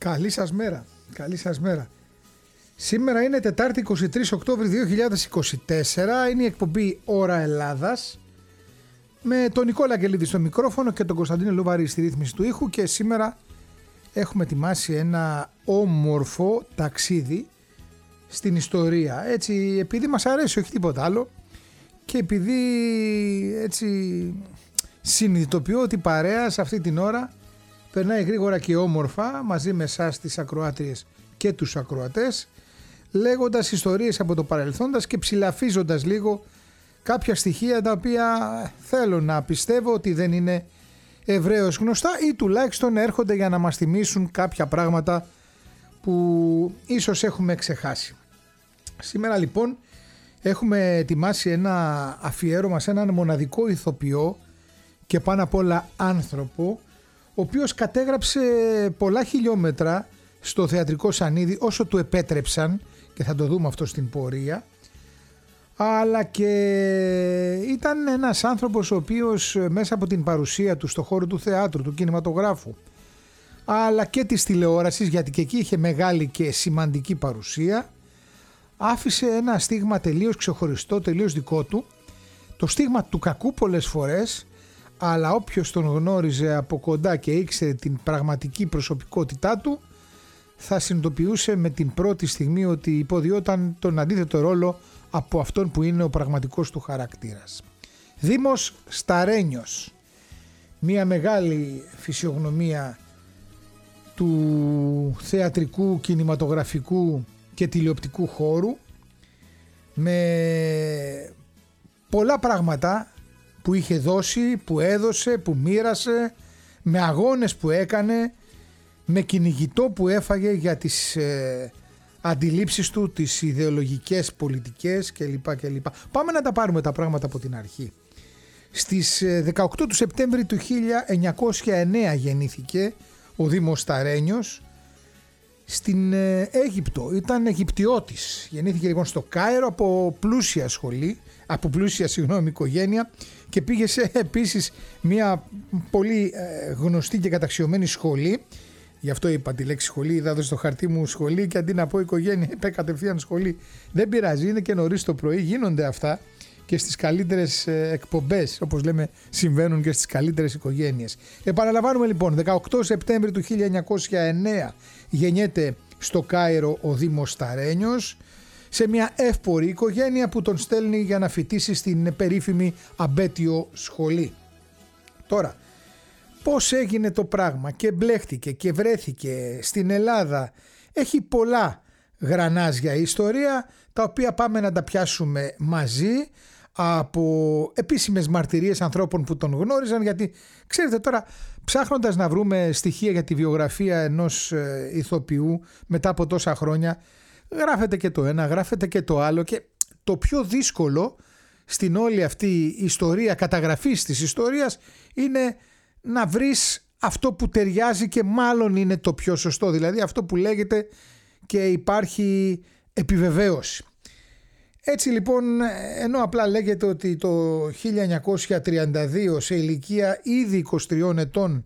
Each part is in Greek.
Καλή σας μέρα. Καλή σας μέρα. Σήμερα είναι Τετάρτη 23 Οκτώβρη 2024. Είναι η εκπομπή Ώρα Ελλάδας. Με τον Νικόλα Αγγελίδη στο μικρόφωνο και τον Κωνσταντίνο Λουβαρή στη ρύθμιση του ήχου. Και σήμερα έχουμε ετοιμάσει ένα όμορφο ταξίδι στην ιστορία. Έτσι, επειδή μας αρέσει, όχι τίποτα άλλο. Και επειδή έτσι συνειδητοποιώ ότι η παρέα σε αυτή την ώρα περνάει γρήγορα και όμορφα μαζί με εσάς τις ακροάτριες και τους ακροατές, λέγοντας ιστορίες από το παρελθόντας και ψηλαφίζοντας λίγο κάποια στοιχεία τα οποία θέλω να πιστεύω ότι δεν είναι ευρέως γνωστά ή τουλάχιστον έρχονται για να μας θυμίσουν κάποια πράγματα που ίσως έχουμε ξεχάσει. Σήμερα λοιπόν έχουμε ετοιμάσει ένα αφιέρωμα σε έναν μοναδικό ηθοποιό και πάνω απ' όλα άνθρωπο, ο οποίος κατέγραψε πολλά χιλιόμετρα στο θεατρικό σανίδι όσο του επέτρεψαν, και θα το δούμε αυτό στην πορεία, αλλά και ήταν ένας άνθρωπος ο οποίος μέσα από την παρουσία του στο χώρο του θεάτρου, του κινηματογράφου, αλλά και της τηλεόρασης, γιατί και εκεί είχε μεγάλη και σημαντική παρουσία, άφησε ένα στίγμα τελείως ξεχωριστό, τελείως δικό του, το στίγμα του κακού πολλές φορές, αλλά όποιος τον γνώριζε από κοντά και ήξερε την πραγματική προσωπικότητά του θα συνειδητοποιούσε με την πρώτη στιγμή ότι υποδιόταν τον αντίθετο ρόλο από αυτόν που είναι ο πραγματικός του χαρακτήρας. Δήμος Σταρένιος, μια μεγάλη φυσιογνωμία του θεατρικού, κινηματογραφικού και τηλεοπτικού χώρου, με πολλά πράγματα που είχε δώσει, που έδωσε, που μοίρασε, με αγώνες που έκανε, με κυνηγητό που έφαγε για τις αντιλήψεις του, τις ιδεολογικές, πολιτικές κλπ. Πάμε να τα πάρουμε τα πράγματα από την αρχή. Στις 18 του Σεπτέμβρη του 1909 γεννήθηκε ο Δήμος Σταρένιος στην Αίγυπτο. Ήταν Αιγυπτιώτης. Γεννήθηκε λοιπόν στο Κάιρο από πλούσια οικογένεια και πήγε σε επίσης μια πολύ γνωστή και καταξιωμένη σχολή. Γι' αυτό είπα τη λέξη σχολή, είδα εδώ στο χαρτί μου σχολή και αντί να πω οικογένεια είπα κατευθείαν σχολή. Δεν πειράζει, είναι και νωρίς το πρωί, γίνονται αυτά και στις καλύτερες εκπομπές, όπως λέμε, συμβαίνουν και στις καλύτερες οικογένειες. Επαναλαμβάνουμε λοιπόν, 18 Σεπτέμβρη του 1909 γεννιέται στο Κάιρο ο Δήμος Σταρένιος, σε μια εύπορη οικογένεια που τον στέλνει για να φοιτήσει στην περίφημη Αμπέτιο σχολή. Τώρα, πώς έγινε το πράγμα και μπλέχτηκε και βρέθηκε στην Ελλάδα, έχει πολλά γρανάζια ιστορία, τα οποία πάμε να τα πιάσουμε μαζί από επίσημες μαρτυρίες ανθρώπων που τον γνώριζαν, γιατί ξέρετε τώρα, ψάχνοντας να βρούμε στοιχεία για τη βιογραφία ενός ηθοποιού μετά από τόσα χρόνια, γράφεται και το ένα, γράφεται και το άλλο, και το πιο δύσκολο στην όλη αυτή ιστορία, καταγραφής της ιστορίας, είναι να βρεις αυτό που ταιριάζει και μάλλον είναι το πιο σωστό, δηλαδή αυτό που λέγεται και υπάρχει επιβεβαίωση. Έτσι λοιπόν, ενώ απλά λέγεται ότι το 1932 σε ηλικία ήδη 23 ετών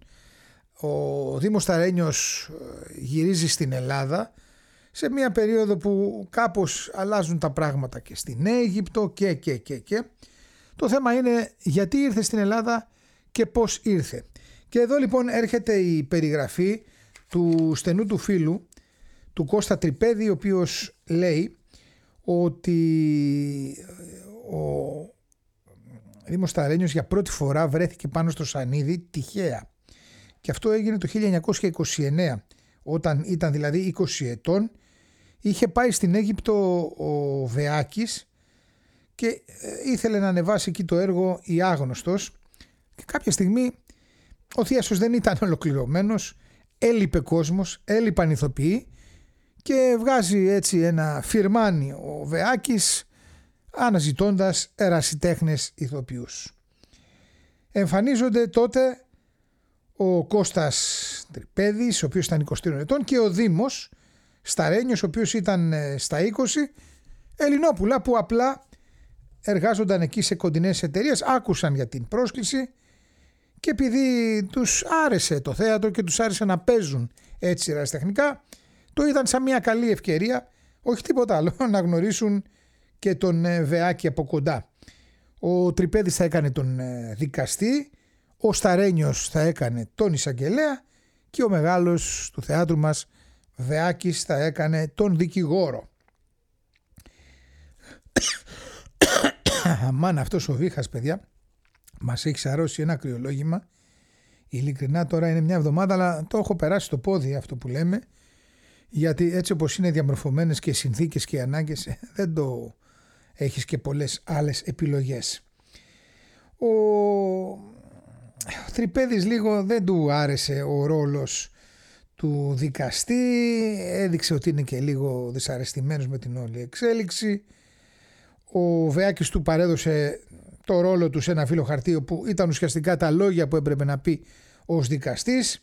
ο Δήμος Σταρένιος γυρίζει στην Ελλάδα, σε μια περίοδο που κάπως αλλάζουν τα πράγματα και στην Αίγυπτο και. Το θέμα είναι γιατί ήρθε στην Ελλάδα και πώς ήρθε. Και εδώ λοιπόν έρχεται η περιγραφή του στενού του φίλου, του Κώστα Τρυπέδη, ο οποίος λέει ότι ο Δήμος Σταρένιος για πρώτη φορά βρέθηκε πάνω στο σανίδι τυχαία. Και αυτό έγινε το 1929, όταν ήταν δηλαδή 20 ετών. Είχε πάει στην Αίγυπτο ο Βεάκης και ήθελε να ανεβάσει εκεί το έργο «Η Άγνωστος», και κάποια στιγμή ο θίασος δεν ήταν ολοκληρωμένος, έλειπε κόσμος, έλειπαν ηθοποιοί και βγάζει έτσι ένα φιρμάνι ο Βεάκης αναζητώντας ερασιτέχνες ηθοποιούς. Εμφανίζονται τότε ο Κώστας Τρυπέδης, ο οποίος ήταν 23 ετών, και ο Δήμος Σταρένιος, ο οποίος ήταν στα 20, Ελληνόπουλα που απλά εργάζονταν εκεί σε κοντινές εταιρείες, άκουσαν για την πρόσκληση και επειδή τους άρεσε το θέατρο και τους άρεσε να παίζουν έτσι ερασιτεχνικά, το είδαν σαν μια καλή ευκαιρία, όχι τίποτα άλλο, να γνωρίσουν και τον Βεάκη από κοντά. Ο Τρυπέδης θα έκανε τον δικαστή, ο Σταρένιος θα έκανε τον εισαγγελέα και ο μεγάλος του θεάτρου μας Βεάκης θα έκανε τον δικηγόρο. Αμάν, αυτός ο βήχας, παιδιά, μας έχει σαρώσει ένα κρυολόγημα. Ειλικρινά τώρα είναι μια εβδομάδα, αλλά το έχω περάσει στο πόδι αυτό που λέμε, γιατί έτσι όπως είναι διαμορφωμένες και οι συνθήκες και οι ανάγκες, δεν το έχεις και πολλές άλλες επιλογές. Ο Τρυπέδης λίγο δεν του άρεσε ο ρόλος του δικαστή, έδειξε ότι είναι και λίγο δυσαρεστημένος με την όλη εξέλιξη. Ο Βεάκης του παρέδωσε το ρόλο του σε ένα φύλλο χαρτί όπου ήταν ουσιαστικά τα λόγια που έπρεπε να πει ως δικαστής,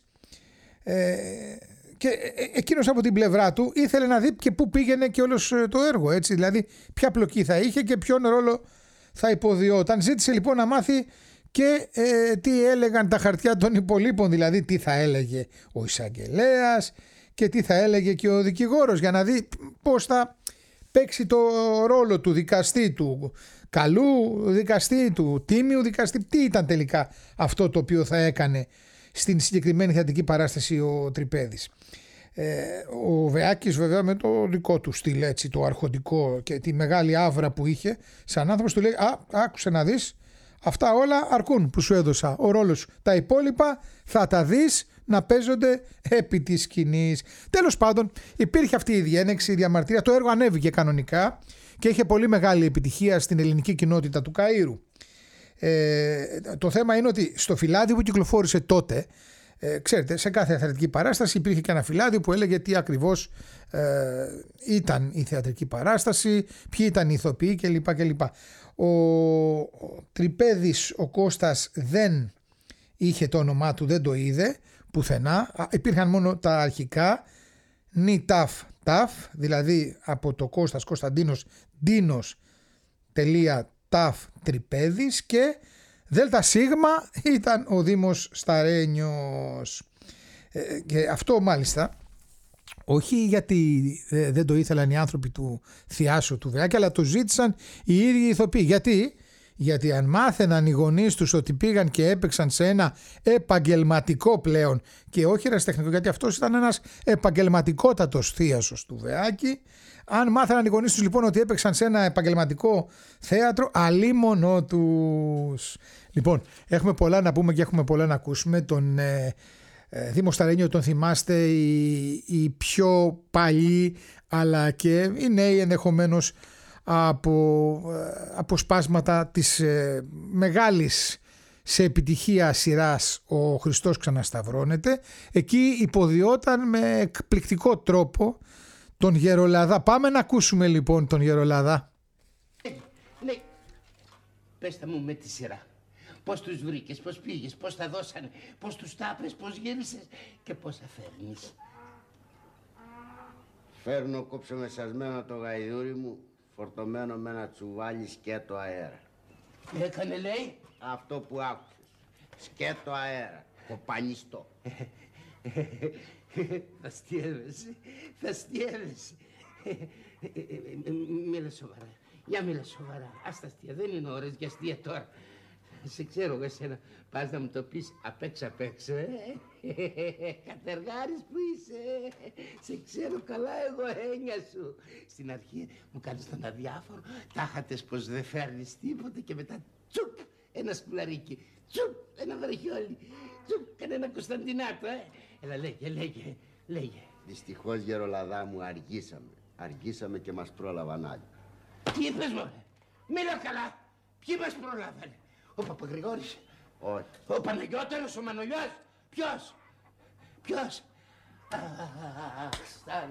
και εκείνος από την πλευρά του ήθελε να δει και πού πήγαινε και όλο το έργο, έτσι, δηλαδή ποια πλοκή θα είχε και ποιον ρόλο θα υποδιόταν. Ζήτησε λοιπόν να μάθει και τι έλεγαν τα χαρτιά των υπολείπων, δηλαδή τι θα έλεγε ο εισαγγελέας και τι θα έλεγε και ο δικηγόρος, για να δει πώς θα παίξει το ρόλο του δικαστή, του καλού δικαστή, του τίμιου δικαστή, τι ήταν τελικά αυτό το οποίο θα έκανε στην συγκεκριμένη θεατρική παράσταση ο Τρυπέδης. Ο Βεάκης βέβαια με το δικό του στυλ, έτσι, το αρχοντικό και τη μεγάλη άβρα που είχε σαν άνθρωπος, του λέει άκουσε να δεις, αυτά όλα αρκούν που σου έδωσα, ο ρόλος, τα υπόλοιπα θα τα δεις να παίζονται επί της σκηνής. Τέλος πάντων υπήρχε αυτή η διένεξη, η διαμαρτυρία, το έργο ανέβηκε κανονικά και είχε πολύ μεγάλη επιτυχία στην ελληνική κοινότητα του Καΐρου. Το θέμα είναι ότι στο φυλάδιο που κυκλοφόρησε τότε, ξέρετε, σε κάθε θεατρική παράσταση υπήρχε και ένα φυλάδιο που έλεγε τι ακριβώς ήταν η θεατρική παράσταση, ποιοι ήταν οι ηθοποιοί κλπ. Ο Τρυπέδης, ο Κώστας, δεν είχε το όνομά του, δεν το είδε πουθενά, υπήρχαν μόνο τα αρχικά ΝΙΤΑΦ, δηλαδή από το Κώστας Κωνσταντίνος Ντίνος .ταφ Τρυπέδης, και ΔΣ ήταν ο Δήμος Σταρένιος. Και αυτό μάλιστα όχι γιατί δεν το ήθελαν οι άνθρωποι του Θιάσου του Βεάκη, αλλά το ζήτησαν οι ίδιοι ηθοποιοί. Γιατί αν μάθαιναν οι γονείς τους ότι πήγαν και έπαιξαν σε ένα επαγγελματικό πλέον και όχι ερασιτεχνικό, γιατί αυτός ήταν ένας επαγγελματικότατος θίασος του Βεάκη, αν μάθαιναν οι γονείς τους λοιπόν ότι έπαιξαν σε ένα επαγγελματικό θέατρο, αλίμονο τους. Λοιπόν, έχουμε πολλά να πούμε και έχουμε πολλά να ακούσουμε. Τον Δήμο Σταρένιο τον θυμάστε οι πιο παλιοί, αλλά και οι νέοι ενδεχομένως από σπάσματα της μεγάλης σε επιτυχία σειράς «Ο Χριστός ξανασταυρώνεται». Εκεί υποδιόταν με εκπληκτικό τρόπο τον Γερολαδά. Πάμε να ακούσουμε λοιπόν τον Γερολαδά. Ναι, πέστε μου με τη σειρά. Πώς τους βρήκες, πώς πήγες, πώς τα δώσανε, πώς τους τάπρες, πώς γύρισες και πώς θα φέρνεις. Φέρνω κόψεμεσασμένο το γαϊδούρι μου, φορτωμένο με ένα τσουβάλι σκέτο αέρα. Τι έκανε, λέει? Αυτό που άκουσες. Σκέτο αέρα. Κοπανιστό. Θα στιεύεσαι. Μίλα σοβαρά. Για μίλα σοβαρά. Ας τα αστεία. Δεν είναι ώρες για αστεία τώρα. Σε ξέρω εγώ εσένα. Πας να μου το πεις απ' έξω. Κατεργάρης που είσαι. Σε ξέρω καλά εγώ, έννοια σου. Στην αρχή μου κάνεις τον αδιάφορο. Τάχατες πως δεν φέρνεις τίποτε και μετά τσουπ ένα σκουλαρίκι. Τσουπ ένα βραχιόλι. Τσουπ κανένα Κωνσταντινάτο. Έλα λέγε. Δυστυχώς, Γερολαδά μου, αργήσαμε και μας πρόλαβαν άλλοι. Τι είπες, μωρέ? Μίλα καλά. Ποιοι μας προλάβανε? Ο Παπαγρηγόρης? Όχι. Ο Παναγιώτερος, ο Μανολιός? Ποιος? Στα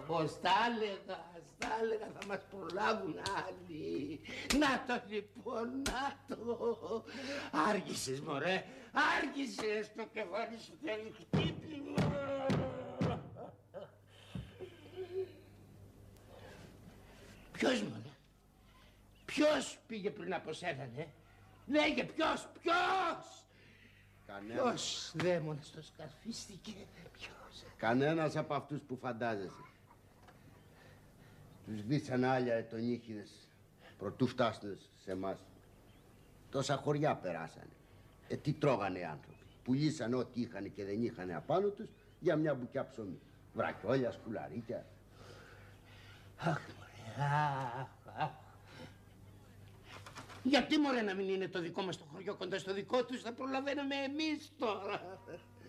έλεγα, θα μας προλάβουν άλλοι. Να το λοιπόν, να το. Άργησες, μωρέ, άργησες, το κεφάλι σου θέλει χτύπημα. Ποιος, μωρέ? Ποιος πήγε πριν από σένα, ναι? Λέγε, ποιος? Ποιος δαίμονας το σκαρφίστηκε, ποιος? Κανένας από αυτούς που φαντάζεσαι. Τους δίσανε άλλα ετονίχιδες προτού φτάσουν σε εμάς. Τόσα χωριά περάσανε. Τι τρώγανε οι άνθρωποι. Πουλήσανε ό,τι είχαν και δεν είχαν απάνω τους για μια μπουκιά ψωμί. Βρακιόλια, σκουλαρίκια. Αχ, μωρέ, αχ. Γιατί μωρέ να μην είναι το δικό μας το χωριό κοντά στο δικό τους, θα προλαβαίνουμε εμείς τώρα.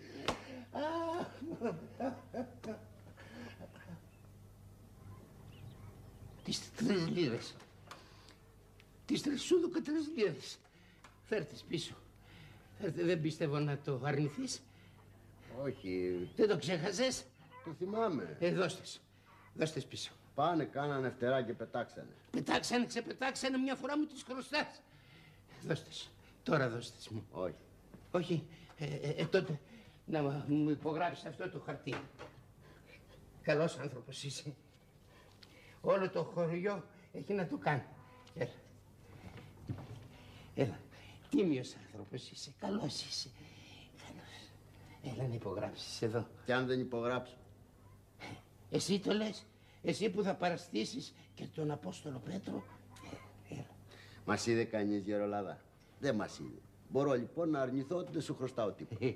Τις 3 λίρες. Τις τρισούδουκα 3 λίρες. Φέρτες πίσω. Φέρτε, δεν πιστεύω να το αρνηθείς. Όχι. Δεν το ξέχασες? Το θυμάμαι. Δώστες. Δώστες πίσω. Πάνε, κάνανε φτερά και πετάξανε. Πετάξανε, ξεπετάξανε, μια φορά μου τις χρωστάς. Δώστες. Τώρα δώστες μου. Όχι. Όχι. Τότε να μου υπογράψεις αυτό το χαρτί. Καλός άνθρωπος είσαι. Όλο το χωριό έχει να το κάνει. Έλα. Έλα. Τίμιος άνθρωπος είσαι. Καλός είσαι. Καλός. Έλα να υπογράψεις εδώ. Και αν δεν υπογράψω? Εσύ το λες. Εσύ που θα παραστήσεις και τον Απόστολο Πέτρο. Έλα. Μας είδε κανείς, Γερολάδα? Δεν μας είδε. Μπορώ λοιπόν να αρνηθώ ότι δεν σου χρωστάω τίποτα.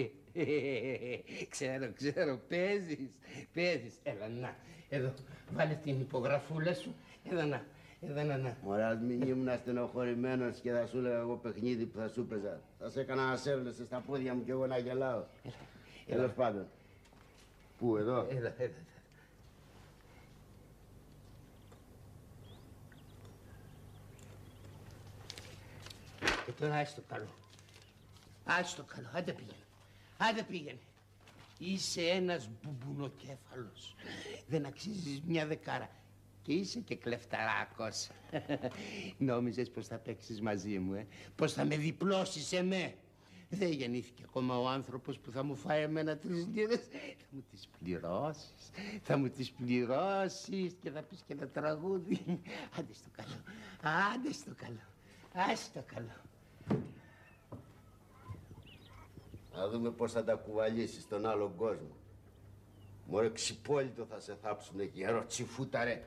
Ξέρω, παίζεις. Έλα, να, εδώ, βάλε την υπογραφούλα σου. Εδώ να. Μωρέ, ας μην ήμουν στενοχωρημένος και θα σου έλεγα εγώ παιχνίδι που θα σου παίζα. Θα σε έκανα να σέρνεσαι στα πόδια μου και εγώ να γελάω. Τέλος πάντων. Πού, εδώ? Έλα. Και τώρα άστο καλό. Άντε πήγαινε. Είσαι ένας μπουμπουνοκέφαλος. Δεν αξίζεις μια δεκάρα. Και είσαι και κλεφταράκος. Νόμιζες πως θα παίξεις μαζί μου, πως θα με διπλώσεις εμέ. Δεν γεννήθηκε ακόμα ο άνθρωπος που θα μου φάει εμένα 3 λίρες. Θα μου τις πληρώσεις και θα πεις και ένα τραγούδι. Άντε στο καλό. Άστο καλό. Να δούμε πώς θα τα κουβαλήσεις στον άλλον κόσμο. Μωρέ, ξυπόλυτο θα σε θάψουνε εκεί, τσιφούτα ρε.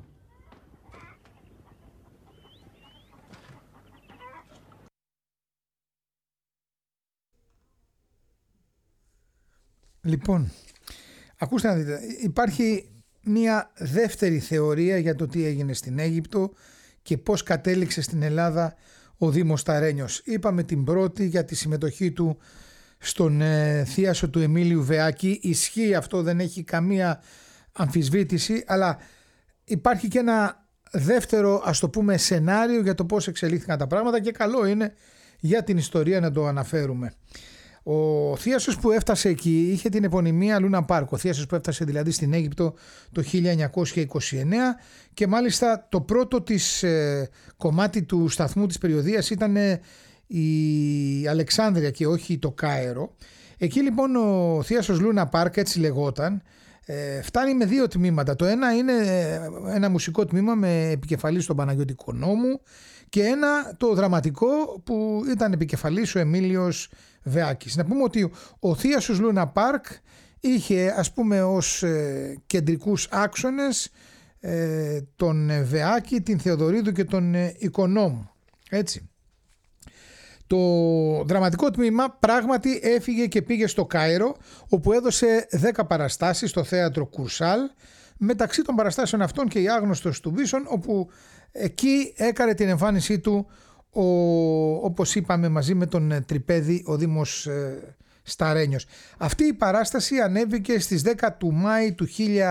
Λοιπόν, ακούστε να δείτε, υπάρχει μια δεύτερη θεωρία για το τι έγινε στην Αίγυπτο και πώς κατέληξε στην Ελλάδα ο Δήμος Ταρένιος. Είπαμε την πρώτη για τη συμμετοχή του στον θίασο του Εμίλιου Βεάκη. Ισχύει αυτό, δεν έχει καμία αμφισβήτηση, αλλά υπάρχει και ένα δεύτερο, ας το πούμε, σενάριο για το πώς εξελίχθηκαν τα πράγματα και καλό είναι για την ιστορία να το αναφέρουμε. Ο θίασος που έφτασε εκεί είχε την επωνυμία Λούνα Πάρκ, ο θίασος που έφτασε δηλαδή στην Αίγυπτο το 1929 και μάλιστα το πρώτο της κομμάτι του σταθμού της περιοδίας ήταν η Αλεξάνδρεια και όχι το Κάιρο. Εκεί λοιπόν ο θίασος Λούνα Πάρκ, έτσι λεγόταν, φτάνει με 2 τμήματα. Το ένα είναι ένα μουσικό τμήμα με επικεφαλή στον Παναγιώτη Κονόμου και ένα το δραματικό που ήταν επικεφαλής ο Εμίλιος Βεάκης. Να πούμε ότι ο θίασος Λούνα Πάρκ είχε, ας πούμε, ως κεντρικούς άξονες τον Βεάκη, την Θεοδωρίδου και τον Οικονόμου. Έτσι. Το δραματικό τμήμα πράγματι έφυγε και πήγε στο Κάιρο, όπου έδωσε 10 παραστάσεις στο θέατρο Κουρσάλ, μεταξύ των παραστάσεων αυτών και η Άγνωστος του Μπίσον, όπου εκεί έκανε την εμφάνισή του όπως είπαμε μαζί με τον Τρυπέδη ο Δήμος Σταρένιος. Αυτή η παράσταση ανέβηκε στις 10 του Μάη του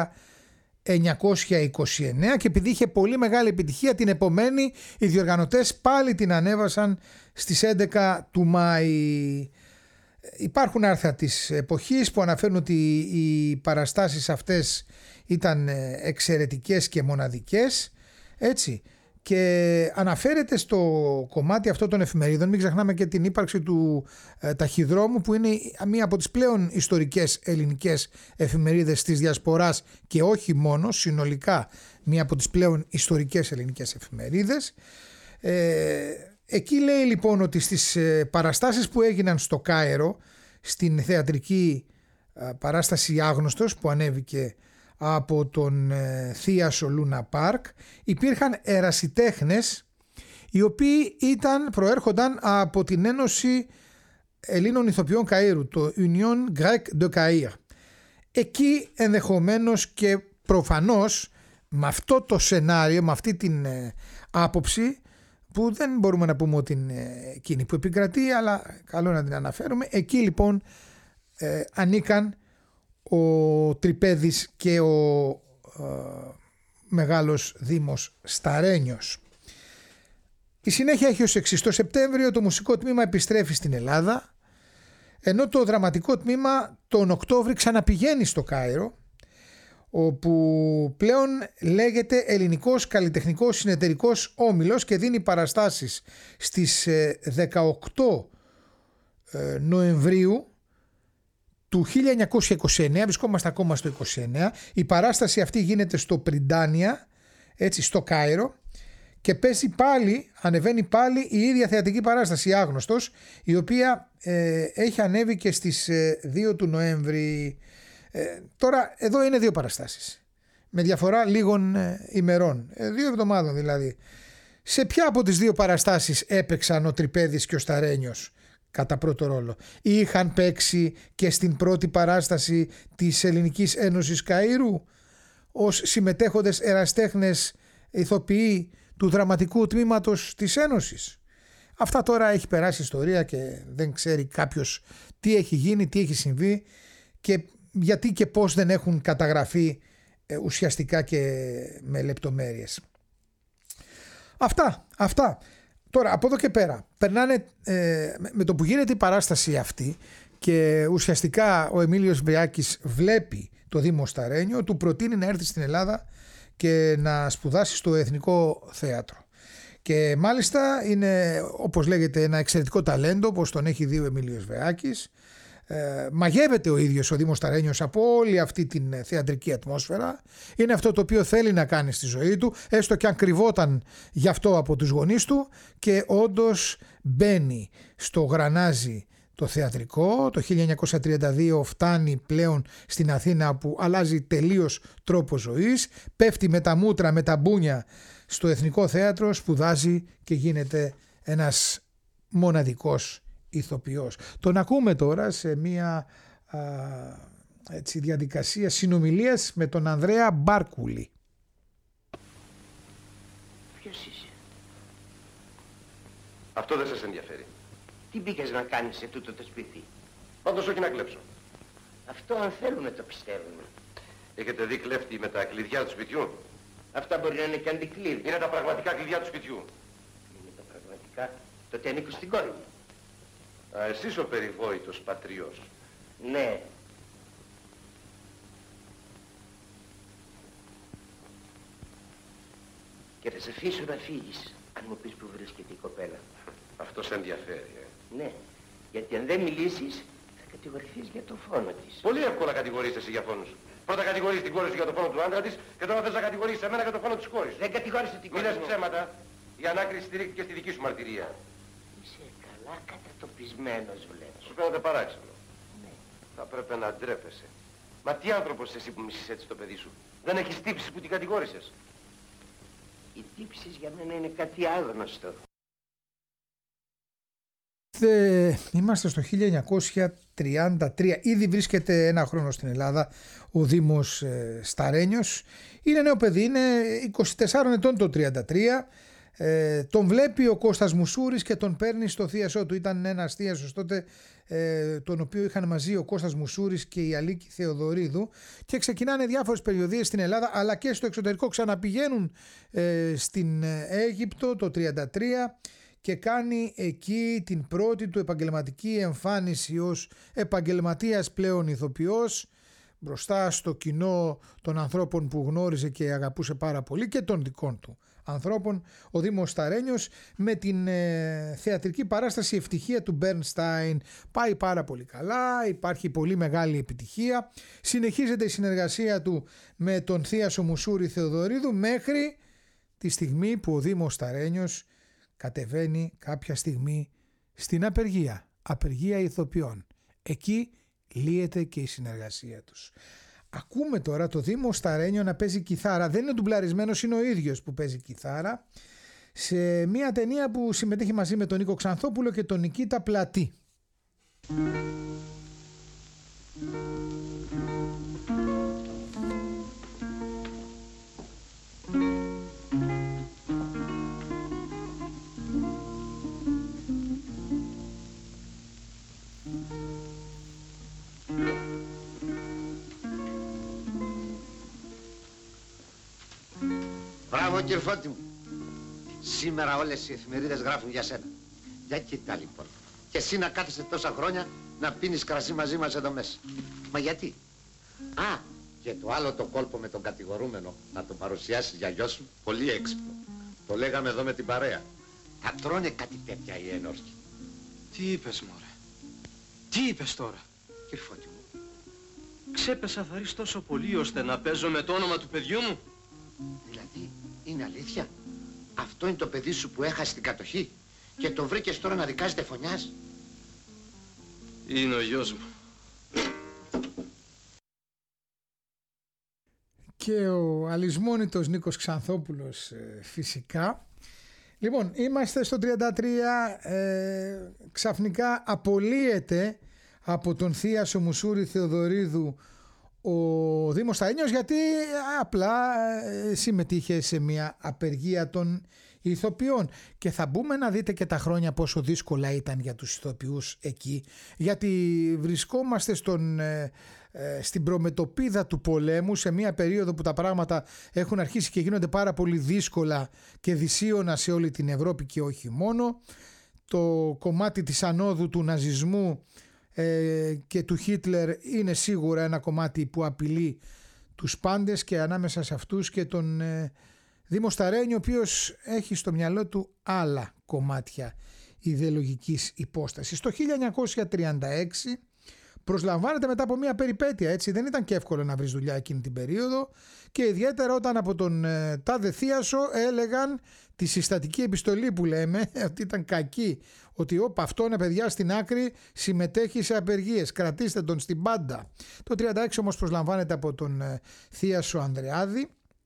1929 και επειδή είχε πολύ μεγάλη επιτυχία την επομένη οι διοργανωτές πάλι την ανέβασαν στις 11 του Μάη. Υπάρχουν άρθρα της εποχής που αναφέρουν ότι οι παραστάσεις αυτές ήταν εξαιρετικές και μοναδικές, έτσι, και αναφέρεται στο κομμάτι αυτό των εφημερίδων. Μην ξεχνάμε και την ύπαρξη του Ταχυδρόμου, που είναι μία από τις πλέον ιστορικές ελληνικές εφημερίδες της Διασποράς και όχι μόνο, συνολικά μία από τις πλέον ιστορικές ελληνικές εφημερίδες. Εκεί λέει λοιπόν ότι στις παραστάσεις που έγιναν στο Κάιρο, στην θεατρική παράσταση Άγνωστος που ανέβηκε από τον Θίασο Λούνα Πάρκ, υπήρχαν ερασιτέχνες οι οποίοι προέρχονταν από την Ένωση Ελλήνων Ηθοποιών Καΐρου, το Union Grec de Caire. Εκεί ενδεχομένως και προφανώς με αυτό το σενάριο, με αυτή την άποψη, που δεν μπορούμε να πούμε ότι είναι εκείνη που επικρατεί, αλλά καλό να την αναφέρουμε, εκεί λοιπόν ανήκαν ο Τρυπέδης και ο μεγάλος Δήμος Σταρένιος. Η συνέχεια έχει ως εξής: το Σεπτέμβριο το μουσικό τμήμα επιστρέφει στην Ελλάδα, ενώ το δραματικό τμήμα τον Οκτώβρη ξαναπηγαίνει στο Κάιρο, όπου πλέον λέγεται Ελληνικός Καλλιτεχνικός Συνεταιρικός Όμιλος και δίνει παραστάσεις στις 18 Νοεμβρίου του 1929, βρισκόμαστε ακόμα στο 29. Η παράσταση αυτή γίνεται στο Πριντάνια, έτσι, στο Κάιρο, και παίζει πάλι, ανεβαίνει πάλι η ίδια θεατρική παράσταση Άγνωστος, η οποία έχει ανέβει και στις 2 του Νοέμβρη. Τώρα εδώ είναι 2 παραστάσεις με διαφορά λίγων ημερών, 2 εβδομάδων δηλαδή. Σε ποια από τις 2 παραστάσεις έπαιξαν ο Τρυπέδης και ο Σταρένιος κατά πρώτο ρόλο? Είχαν παίξει και στην πρώτη παράσταση της Ελληνικής Ένωσης Καΐρου ως συμμετέχοντες εραστέχνες ηθοποιοί του δραματικού τμήματος της Ένωσης? Αυτά τώρα έχει περάσει ιστορία και δεν ξέρει κάποιος τι έχει γίνει, τι έχει συμβεί και γιατί και πώς δεν έχουν καταγραφεί ουσιαστικά και με λεπτομέρειες. Αυτά. Τώρα από εδώ και πέρα περνάνε με το που γίνεται η παράσταση αυτή και ουσιαστικά ο Εμίλιος Βρυάκης βλέπει το Δήμο Σταρένιο, του προτείνει να έρθει στην Ελλάδα και να σπουδάσει στο Εθνικό Θέατρο. Και μάλιστα είναι, όπως λέγεται, ένα εξαιρετικό ταλέντο, όπως τον έχει δει ο Εμίλιος Βρυάκης. Μαγεύεται ο ίδιος ο Δήμος Σταρένιος από όλη αυτή την θεατρική ατμόσφαιρα. Είναι αυτό το οποίο θέλει να κάνει στη ζωή του, έστω και αν κρυβόταν γι' αυτό από τους γονείς του, και όντως μπαίνει στο γρανάζι το θεατρικό. Το 1932 φτάνει πλέον στην Αθήνα, που αλλάζει τελείως τρόπο ζωής, πέφτει με τα μούτρα, με τα μπούνια στο Εθνικό Θέατρο, σπουδάζει και γίνεται ένας μοναδικός ηθοποιός. Τον ακούμε τώρα σε μια διαδικασία συνομιλίας με τον Ανδρέα Μπάρκουλη. Ποιος είσαι? Αυτό δεν σας ενδιαφέρει. Τι μπήκες να κάνεις σε τούτο το σπίτι? Πάντως όχι να κλέψω. Αυτό αν θέλουμε το πιστεύουμε. Έχετε δει κλέφτη με τα κλειδιά του σπιτιού? Αυτά μπορεί να είναι και αντικλείδι. Είναι τα πραγματικά κλειδιά του σπιτιού. Είναι τα πραγματικά? Τότε ανήκουν στην κόρη μου. Α, εσείς ο περιβόητος πατριός. Ναι. Και θα σε αφήσω να φύγεις, αν μου πεις που βρίσκεται η κοπέλα. Αυτό σε ενδιαφέρει, Ναι, γιατί αν δεν μιλήσεις, θα κατηγορηθείς για το φόνο της. Πολύ εύκολα κατηγορείς εσύ για φόνους. Πρώτα κατηγορείς την κόρη σου για το φόνο του άντρα της και τώρα θες να κατηγορείς εμένα για το φόνο της κόρης. Δεν κατηγόρησε την κόρη Μη μου. λες ψέματα. Η ανάκριση στηρίχθηκε στη δική σου μαρτυρία. Είσαι καλά κατατοπισμένος, βλέπω. Σου φαίνεται παράξενο. Ναι. Θα πρέπει να ντρέπεσαι. Μα τι άνθρωπος είσαι εσύ που μισείς έτσι το παιδί σου? Δεν έχεις τύψει που την κατηγόρησες? Οι τύψεις για μένα είναι κάτι άγνωστο. Είμαστε στο 1933, ήδη βρίσκεται ένα χρόνο στην Ελλάδα ο Δήμος Σταρένιος. Είναι νέο παιδί, είναι 24 ετών το 33. Τον βλέπει ο Κώστας Μουσούρης και τον παίρνει στο θίασό του. Ήταν ένας θίασος τότε, τον οποίο είχαν μαζί ο Κώστας Μουσούρης και η Αλίκη Θεοδωρίδου, και ξεκινάνε διάφορες περιοδίες στην Ελλάδα αλλά και στο εξωτερικό. Ξαναπηγαίνουν στην Αίγυπτο το 33 και κάνει εκεί την πρώτη του επαγγελματική εμφάνιση ως επαγγελματίας πλέον ηθοποιός, μπροστά στο κοινό των ανθρώπων που γνώριζε και αγαπούσε πάρα πολύ και των δικών του ανθρώπων, ο Δήμος Σταρένιος, με την θεατρική παράσταση Ευτυχία του Μπέρνσταϊν. Πάει πάρα πολύ καλά, υπάρχει πολύ μεγάλη επιτυχία, συνεχίζεται η συνεργασία του με τον Θίασο Μουσούρη Θεοδωρίδου μέχρι τη στιγμή που ο Δήμος Σταρένιος κατεβαίνει κάποια στιγμή στην απεργία. Απεργία ηθοποιών. Εκεί λύεται και η συνεργασία τους. Ακούμε τώρα το Δήμο Σταρένιο να παίζει κιθάρα. Δεν είναι ντουμπλαρισμένος, είναι ο ίδιος που παίζει κιθάρα σε μια ταινία που συμμετέχει μαζί με τον Νίκο Ξανθόπουλο και τον Νικήτα Πλατή. Μπράβο, κυρφώτη μου. Σήμερα όλες οι εφημερίδες γράφουν για σένα. Για κοίτα λοιπόν. Και εσύ να κάθεσαι τόσα χρόνια να πίνεις κρασί μαζί μας εδώ μέσα. Μα γιατί? Α, και το άλλο το κόλπο με τον κατηγορούμενο να το παρουσιάσεις για γιο σου, πολύ έξυπνο. Το λέγαμε εδώ με την παρέα. Θα τρώνε κάτι τέτοια οι ένορκοι. Τι είπες, μωρέ? Τι είπες τώρα? Κυρφώτη μου. Ξέπεσα θα ρίξεις τόσο πολύ ώστε να παίζω με το όνομα του παιδιού μου? Δηλαδή, είναι αλήθεια? Αυτό είναι το παιδί σου που έχασε την κατοχή και το βρήκες τώρα να δικάζεται φωνιάς? Είναι ο γιος μου. Και ο αλυσμόνητος Νίκος Ξανθόπουλος φυσικά. Λοιπόν, είμαστε στο 33, ξαφνικά απολύεται από τον Θίασο Μουσούρη Θεοδωρίδου ο Δήμος Σταρένιος, γιατί απλά συμμετείχε σε μια απεργία των ηθοποιών. Και θα μπούμε να δείτε και τα χρόνια πόσο δύσκολα ήταν για τους ηθοποιούς εκεί, γιατί βρισκόμαστε στην προμετωπίδα του πολέμου, σε μια περίοδο που τα πράγματα έχουν αρχίσει και γίνονται πάρα πολύ δύσκολα και δυσίωνα σε όλη την Ευρώπη και όχι μόνο. Το κομμάτι της ανόδου του ναζισμού και του Χίτλερ είναι σίγουρα ένα κομμάτι που απειλεί τους πάντες, και ανάμεσα σε αυτούς και τον Δήμο Σταρένιο, ο οποίος έχει στο μυαλό του άλλα κομμάτια ιδεολογικής υπόστασης. Το 1936 προσλαμβάνεται μετά από μια περιπέτεια, έτσι, δεν ήταν και εύκολο να βρεις δουλειά εκείνη την περίοδο, και ιδιαίτερα όταν από τον τάδε Θίασο έλεγαν τη συστατική επιστολή που λέμε, ότι ήταν κακή, ότι αυτό είναι παιδιά στην άκρη, συμμετέχει σε απεργίες, κρατήστε τον στην πάντα. Το 1936 όμως προσλαμβάνεται από τον Θίασο Ανδρεάδη,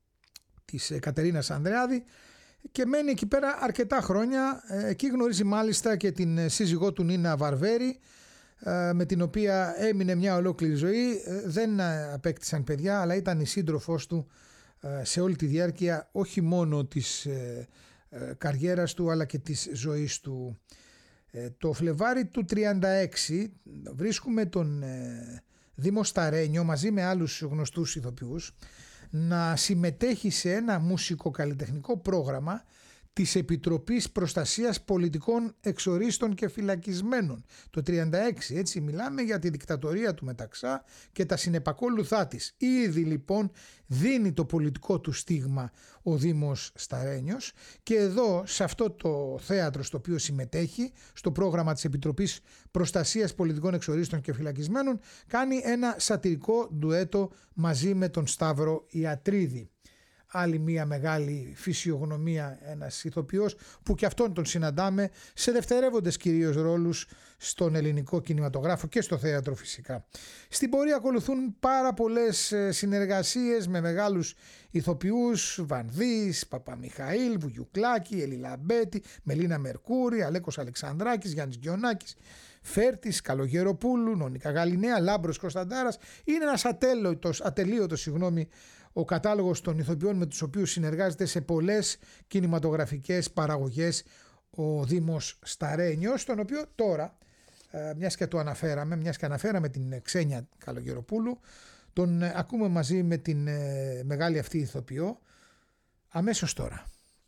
της Κατερίνας Ανδρεάδη, και μένει εκεί πέρα αρκετά χρόνια. Εκεί γνωρίζει μάλιστα και την σύζυγό του Νίνα Βαρβέρη, με την οποία έμεινε μια ολόκληρη ζωή. Δεν απέκτησαν παιδιά, αλλά ήταν η σύντροφός του σε όλη τη διάρκεια όχι μόνο της καριέρας του αλλά και της ζωής του. Το Φλεβάρι του 1936 βρίσκουμε τον Δήμο Σταρένιο μαζί με άλλους γνωστούς ηθοποιούς να συμμετέχει σε ένα μουσικοκαλλιτεχνικό πρόγραμμα της Επιτροπής Προστασίας Πολιτικών Εξορίστων και Φυλακισμένων το 1936. Έτσι μιλάμε για τη δικτατορία του Μεταξά και τα συνεπακόλουθά της. Ήδη λοιπόν δίνει το πολιτικό του στίγμα ο Δήμος Σταρένιος, και εδώ σε αυτό το θέατρο στο οποίο συμμετέχει, στο πρόγραμμα της Επιτροπής Προστασίας Πολιτικών Εξορίστων και Φυλακισμένων, κάνει ένα σατυρικό ντουέτο μαζί με τον Σταύρο Ιατρίδη. Άλλη μια μεγάλη φυσιογνωμία, ένας ηθοποιός που και αυτόν τον συναντάμε σε δευτερεύοντες κυρίως ρόλους στον ελληνικό κινηματογράφο και στο θέατρο φυσικά. Στην πορεία ακολουθούν πάρα πολλές συνεργασίες με μεγάλους ηθοποιούς, Βανδύς, Παπαμιχαήλ, Βουγιουκλάκη, Έλλη Λαμπέτη, Μελίνα Μερκούρη, Αλέκος Αλεξανδράκης, Γιάννης Γκιονάκης, Φέρτης, Καλογεροπούλου, Νονίκα Γαλινέα, Λάμπρος Κωνσταντάρας. Είναι ένας ατελείωτος ο κατάλογος των ηθοποιών με τους οποίους συνεργάζεται σε πολλές κινηματογραφικές παραγωγές ο Δήμος Σταρένιος, τον οποίο τώρα, μιας και αναφέραμε την Ξένια Καλογεροπούλου, τον ακούμε μαζί με την μεγάλη αυτή ηθοποιό αμέσως τώρα.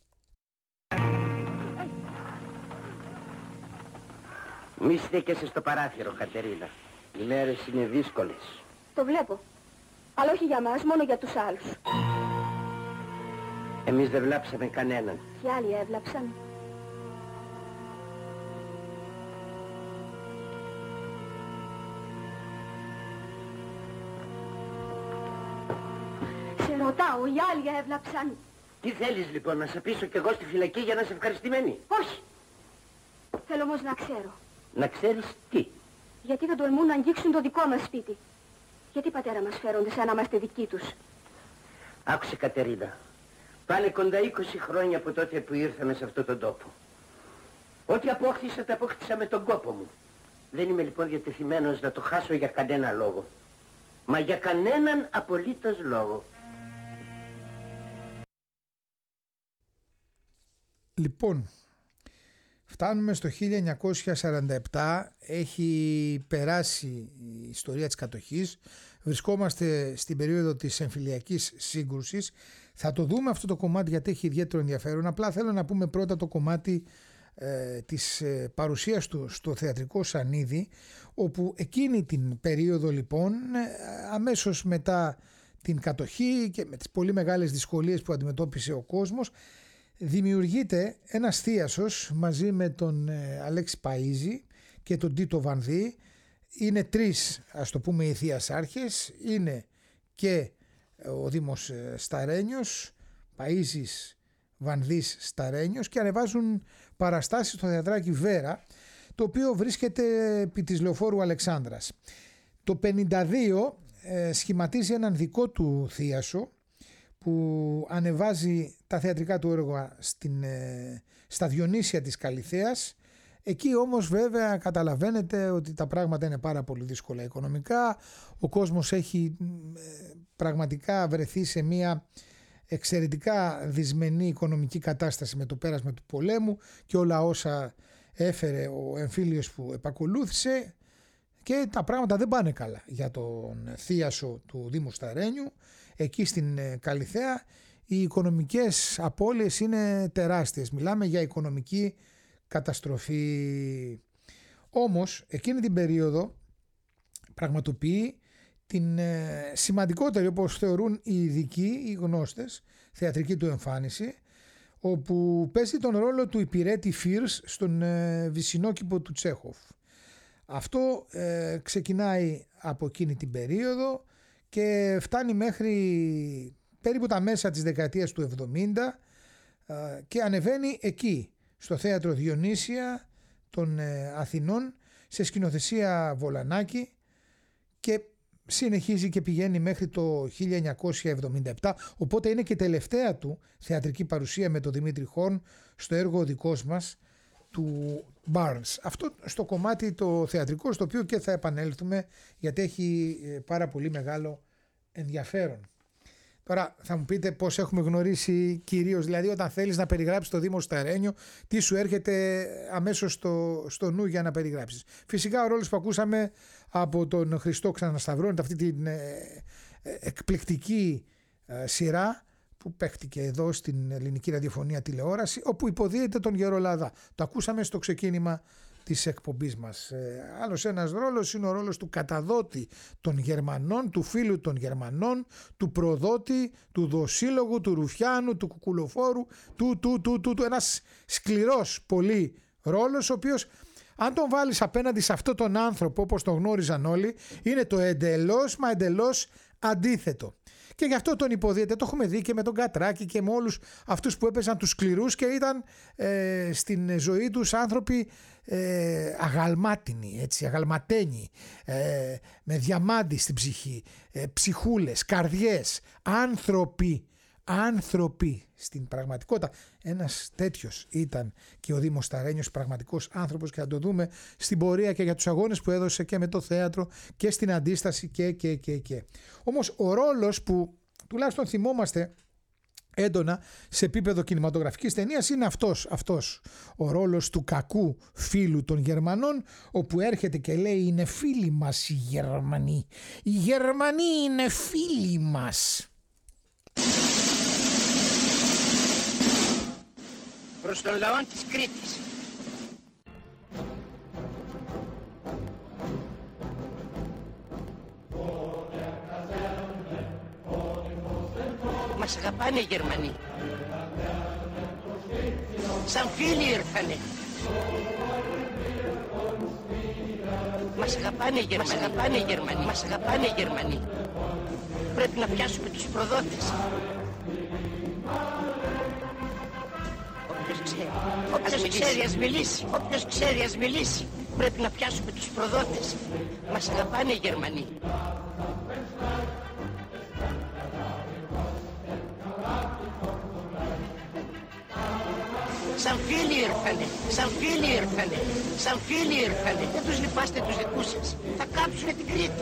Μη στέκεσαι στο παράθυρο, Κατερίνα. Οι μέρες είναι δύσκολες. Το βλέπω. Αλλά όχι για μας, μόνο για τους άλλους. Εμείς δεν βλάψαμε κανέναν. Και άλλοι έβλαψαν. Σε ρωτάω, οι άλλοι έβλαψαν. Τι θέλεις λοιπόν, να σε πείσω κι εγώ στη φυλακή για να είσαι ευχαριστημένη? Όχι. Θέλω όμως να ξέρω. Να ξέρεις τι? Γιατί δεν τολμούν να αγγίξουν το δικό μας σπίτι? Γιατί πατέρα μας φέρονται σαν να είμαστε δικοί τους? Άκουσε Κατερίνα. Πάνε κοντά 20 χρόνια από τότε που ήρθαμε σε αυτόν τον τόπο. Ό,τι απόκτησα τα απόκτησα με τον κόπο μου. Δεν είμαι λοιπόν διατεθειμένος να το χάσω για κανένα λόγο. Μα για κανέναν απολύτως λόγο. Λοιπόν, φτάνουμε στο 1947, έχει περάσει η ιστορία της κατοχής, βρισκόμαστε στην περίοδο της εμφυλιακής σύγκρουσης. Θα το δούμε αυτό το κομμάτι γιατί έχει ιδιαίτερο ενδιαφέρον. Απλά θέλω να πούμε πρώτα το κομμάτι της παρουσίας του στο θεατρικό σανίδι, όπου εκείνη την περίοδο λοιπόν, αμέσως μετά την κατοχή και με τις πολύ μεγάλες δυσκολίες που αντιμετώπισε ο κόσμος, δημιουργείται ένας θίασος μαζί με τον Αλέξη Παΐζη και τον Τίτο Βανδύ. Είναι τρεις, ας το πούμε, οι θίασάρχες. Είναι και ο Δήμος Σταρένιος, Παΐζης, Βανδύς, Σταρένιος, και ανεβάζουν παραστάσεις στο θεατράκι Βέρα, το οποίο βρίσκεται επί της Λεωφόρου Αλεξάνδρας. Το 52 σχηματίζει έναν δικό του θίασο που ανεβάζει τα θεατρικά του έργα στα Διονύσια της Καλιθέας. Εκεί όμως βέβαια καταλαβαίνετε ότι τα πράγματα είναι πάρα πολύ δύσκολα οικονομικά. Ο κόσμος έχει πραγματικά βρεθεί σε μια εξαιρετικά δυσμενή οικονομική κατάσταση με το πέρασμα του πολέμου και όλα όσα έφερε ο εμφύλιος που επακολούθησε, και τα πράγματα δεν πάνε καλά για τον θίασο του Δήμου Σταρένιου. Εκεί στην Καλιθέα οι οικονομικές απώλειες είναι τεράστιες. Μιλάμε για οικονομική καταστροφή. Όμως εκείνη την περίοδο πραγματοποιεί την σημαντικότερη, όπως θεωρούν οι ειδικοί, οι γνώστες, θεατρική του εμφάνιση, όπου παίζει τον ρόλο του υπηρέτη Φίρς στον Βυσσινόκηπο του Τσέχοφ. Αυτό ξεκινάει από εκείνη την περίοδο και φτάνει μέχρι περίπου τα μέσα της δεκαετίας του 70 και ανεβαίνει εκεί, στο Θέατρο Διονύσια των Αθηνών, σε σκηνοθεσία Βολανάκη, και συνεχίζει και πηγαίνει μέχρι το 1977, οπότε είναι και τελευταία του θεατρική παρουσία με τον Δημήτρη Χόρν στο έργο «Ο δικός μας» του Barnes. Αυτό στο κομμάτι το θεατρικό, στο οποίο και θα επανέλθουμε γιατί έχει πάρα πολύ μεγάλο ενδιαφέρον. Τώρα θα μου πείτε πώς έχουμε γνωρίσει κυρίως, δηλαδή όταν θέλεις να περιγράψεις το Δήμο Σταρένιο, τι σου έρχεται αμέσως στο νου για να περιγράψεις. Φυσικά ο ρόλος που ακούσαμε από τον Χριστό Ξανασταυρώνεται, αυτή την εκπληκτική σειρά που παίχτηκε εδώ στην ελληνική ραδιοφωνία τηλεόραση, όπου υποδίεται τον Γερολαδά. Το ακούσαμε στο ξεκίνημα της εκπομπής μας. Άλλος ένας ρόλος είναι ο ρόλος του καταδότη των Γερμανών, του φίλου των του προδότη, του δοσύλλογου, του ρουφιάνου, του κουκουλοφόρου, ένας σκληρός πολύ ρόλος, ο οποίος αν τον βάλεις απέναντι σε αυτόν τον άνθρωπο όπως τον γνώριζαν όλοι, είναι το εντελώς αντίθετο. Και γι' αυτό τον υποδίεται, το έχουμε δει και με τον Κατράκη και με όλους αυτούς που έπαιζαν τους σκληρούς και ήταν στην ζωή τους άνθρωποι αγαλμάτινοι, έτσι, αγαλματένοι, με διαμάντι στην ψυχή, ψυχούλες, καρδιές, άνθρωποι στην πραγματικότητα. Ένας τέτοιος ήταν και ο Δήμος Σταρένιος, πραγματικός άνθρωπος, και θα το δούμε στην πορεία και για τους αγώνες που έδωσε και με το θέατρο και στην αντίσταση και. Όμως ο ρόλος που τουλάχιστον θυμόμαστε έντονα σε επίπεδο κινηματογραφικής ταινίας είναι αυτός ο ρόλος του κακού φίλου των Γερμανών, όπου έρχεται και λέει είναι φίλοι μας οι Γερμανοί, οι Γερμανοί είναι φίλοι μας. Προς τον λαό της Κρήτης. Μας αγαπάνε οι Γερμανοί. Σαν φίλοι ήρθανε. Μας αγαπάνε οι Γερμανοί. Μας αγαπάνε οι Γερμανοί. Πρέπει να πιάσουμε τους προδότες. Όποιος ξέρει ας μιλήσει. Όποιος ξέρει ας μιλήσει. Πρέπει να πιάσουμε τους προδότες. Μας λαμβάνε οι Γερμανοί. Σαν φίλοι ήρθανε, σαν φίλοι ήρθανε, σαν φίλοι ήρθανε. Δεν τους λυπάστε τους δικούς σας. Θα κάψουνε την Κρήτη.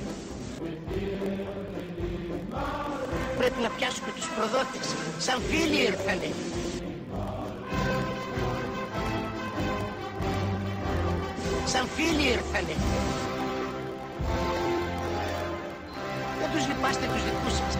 Πρέπει να πιάσουμε τους προδότες. Σαν φίλοι ήρθανε. Σαν φίλοι ήρθανε. Δεν τους λυπάστε τους δικούς σας.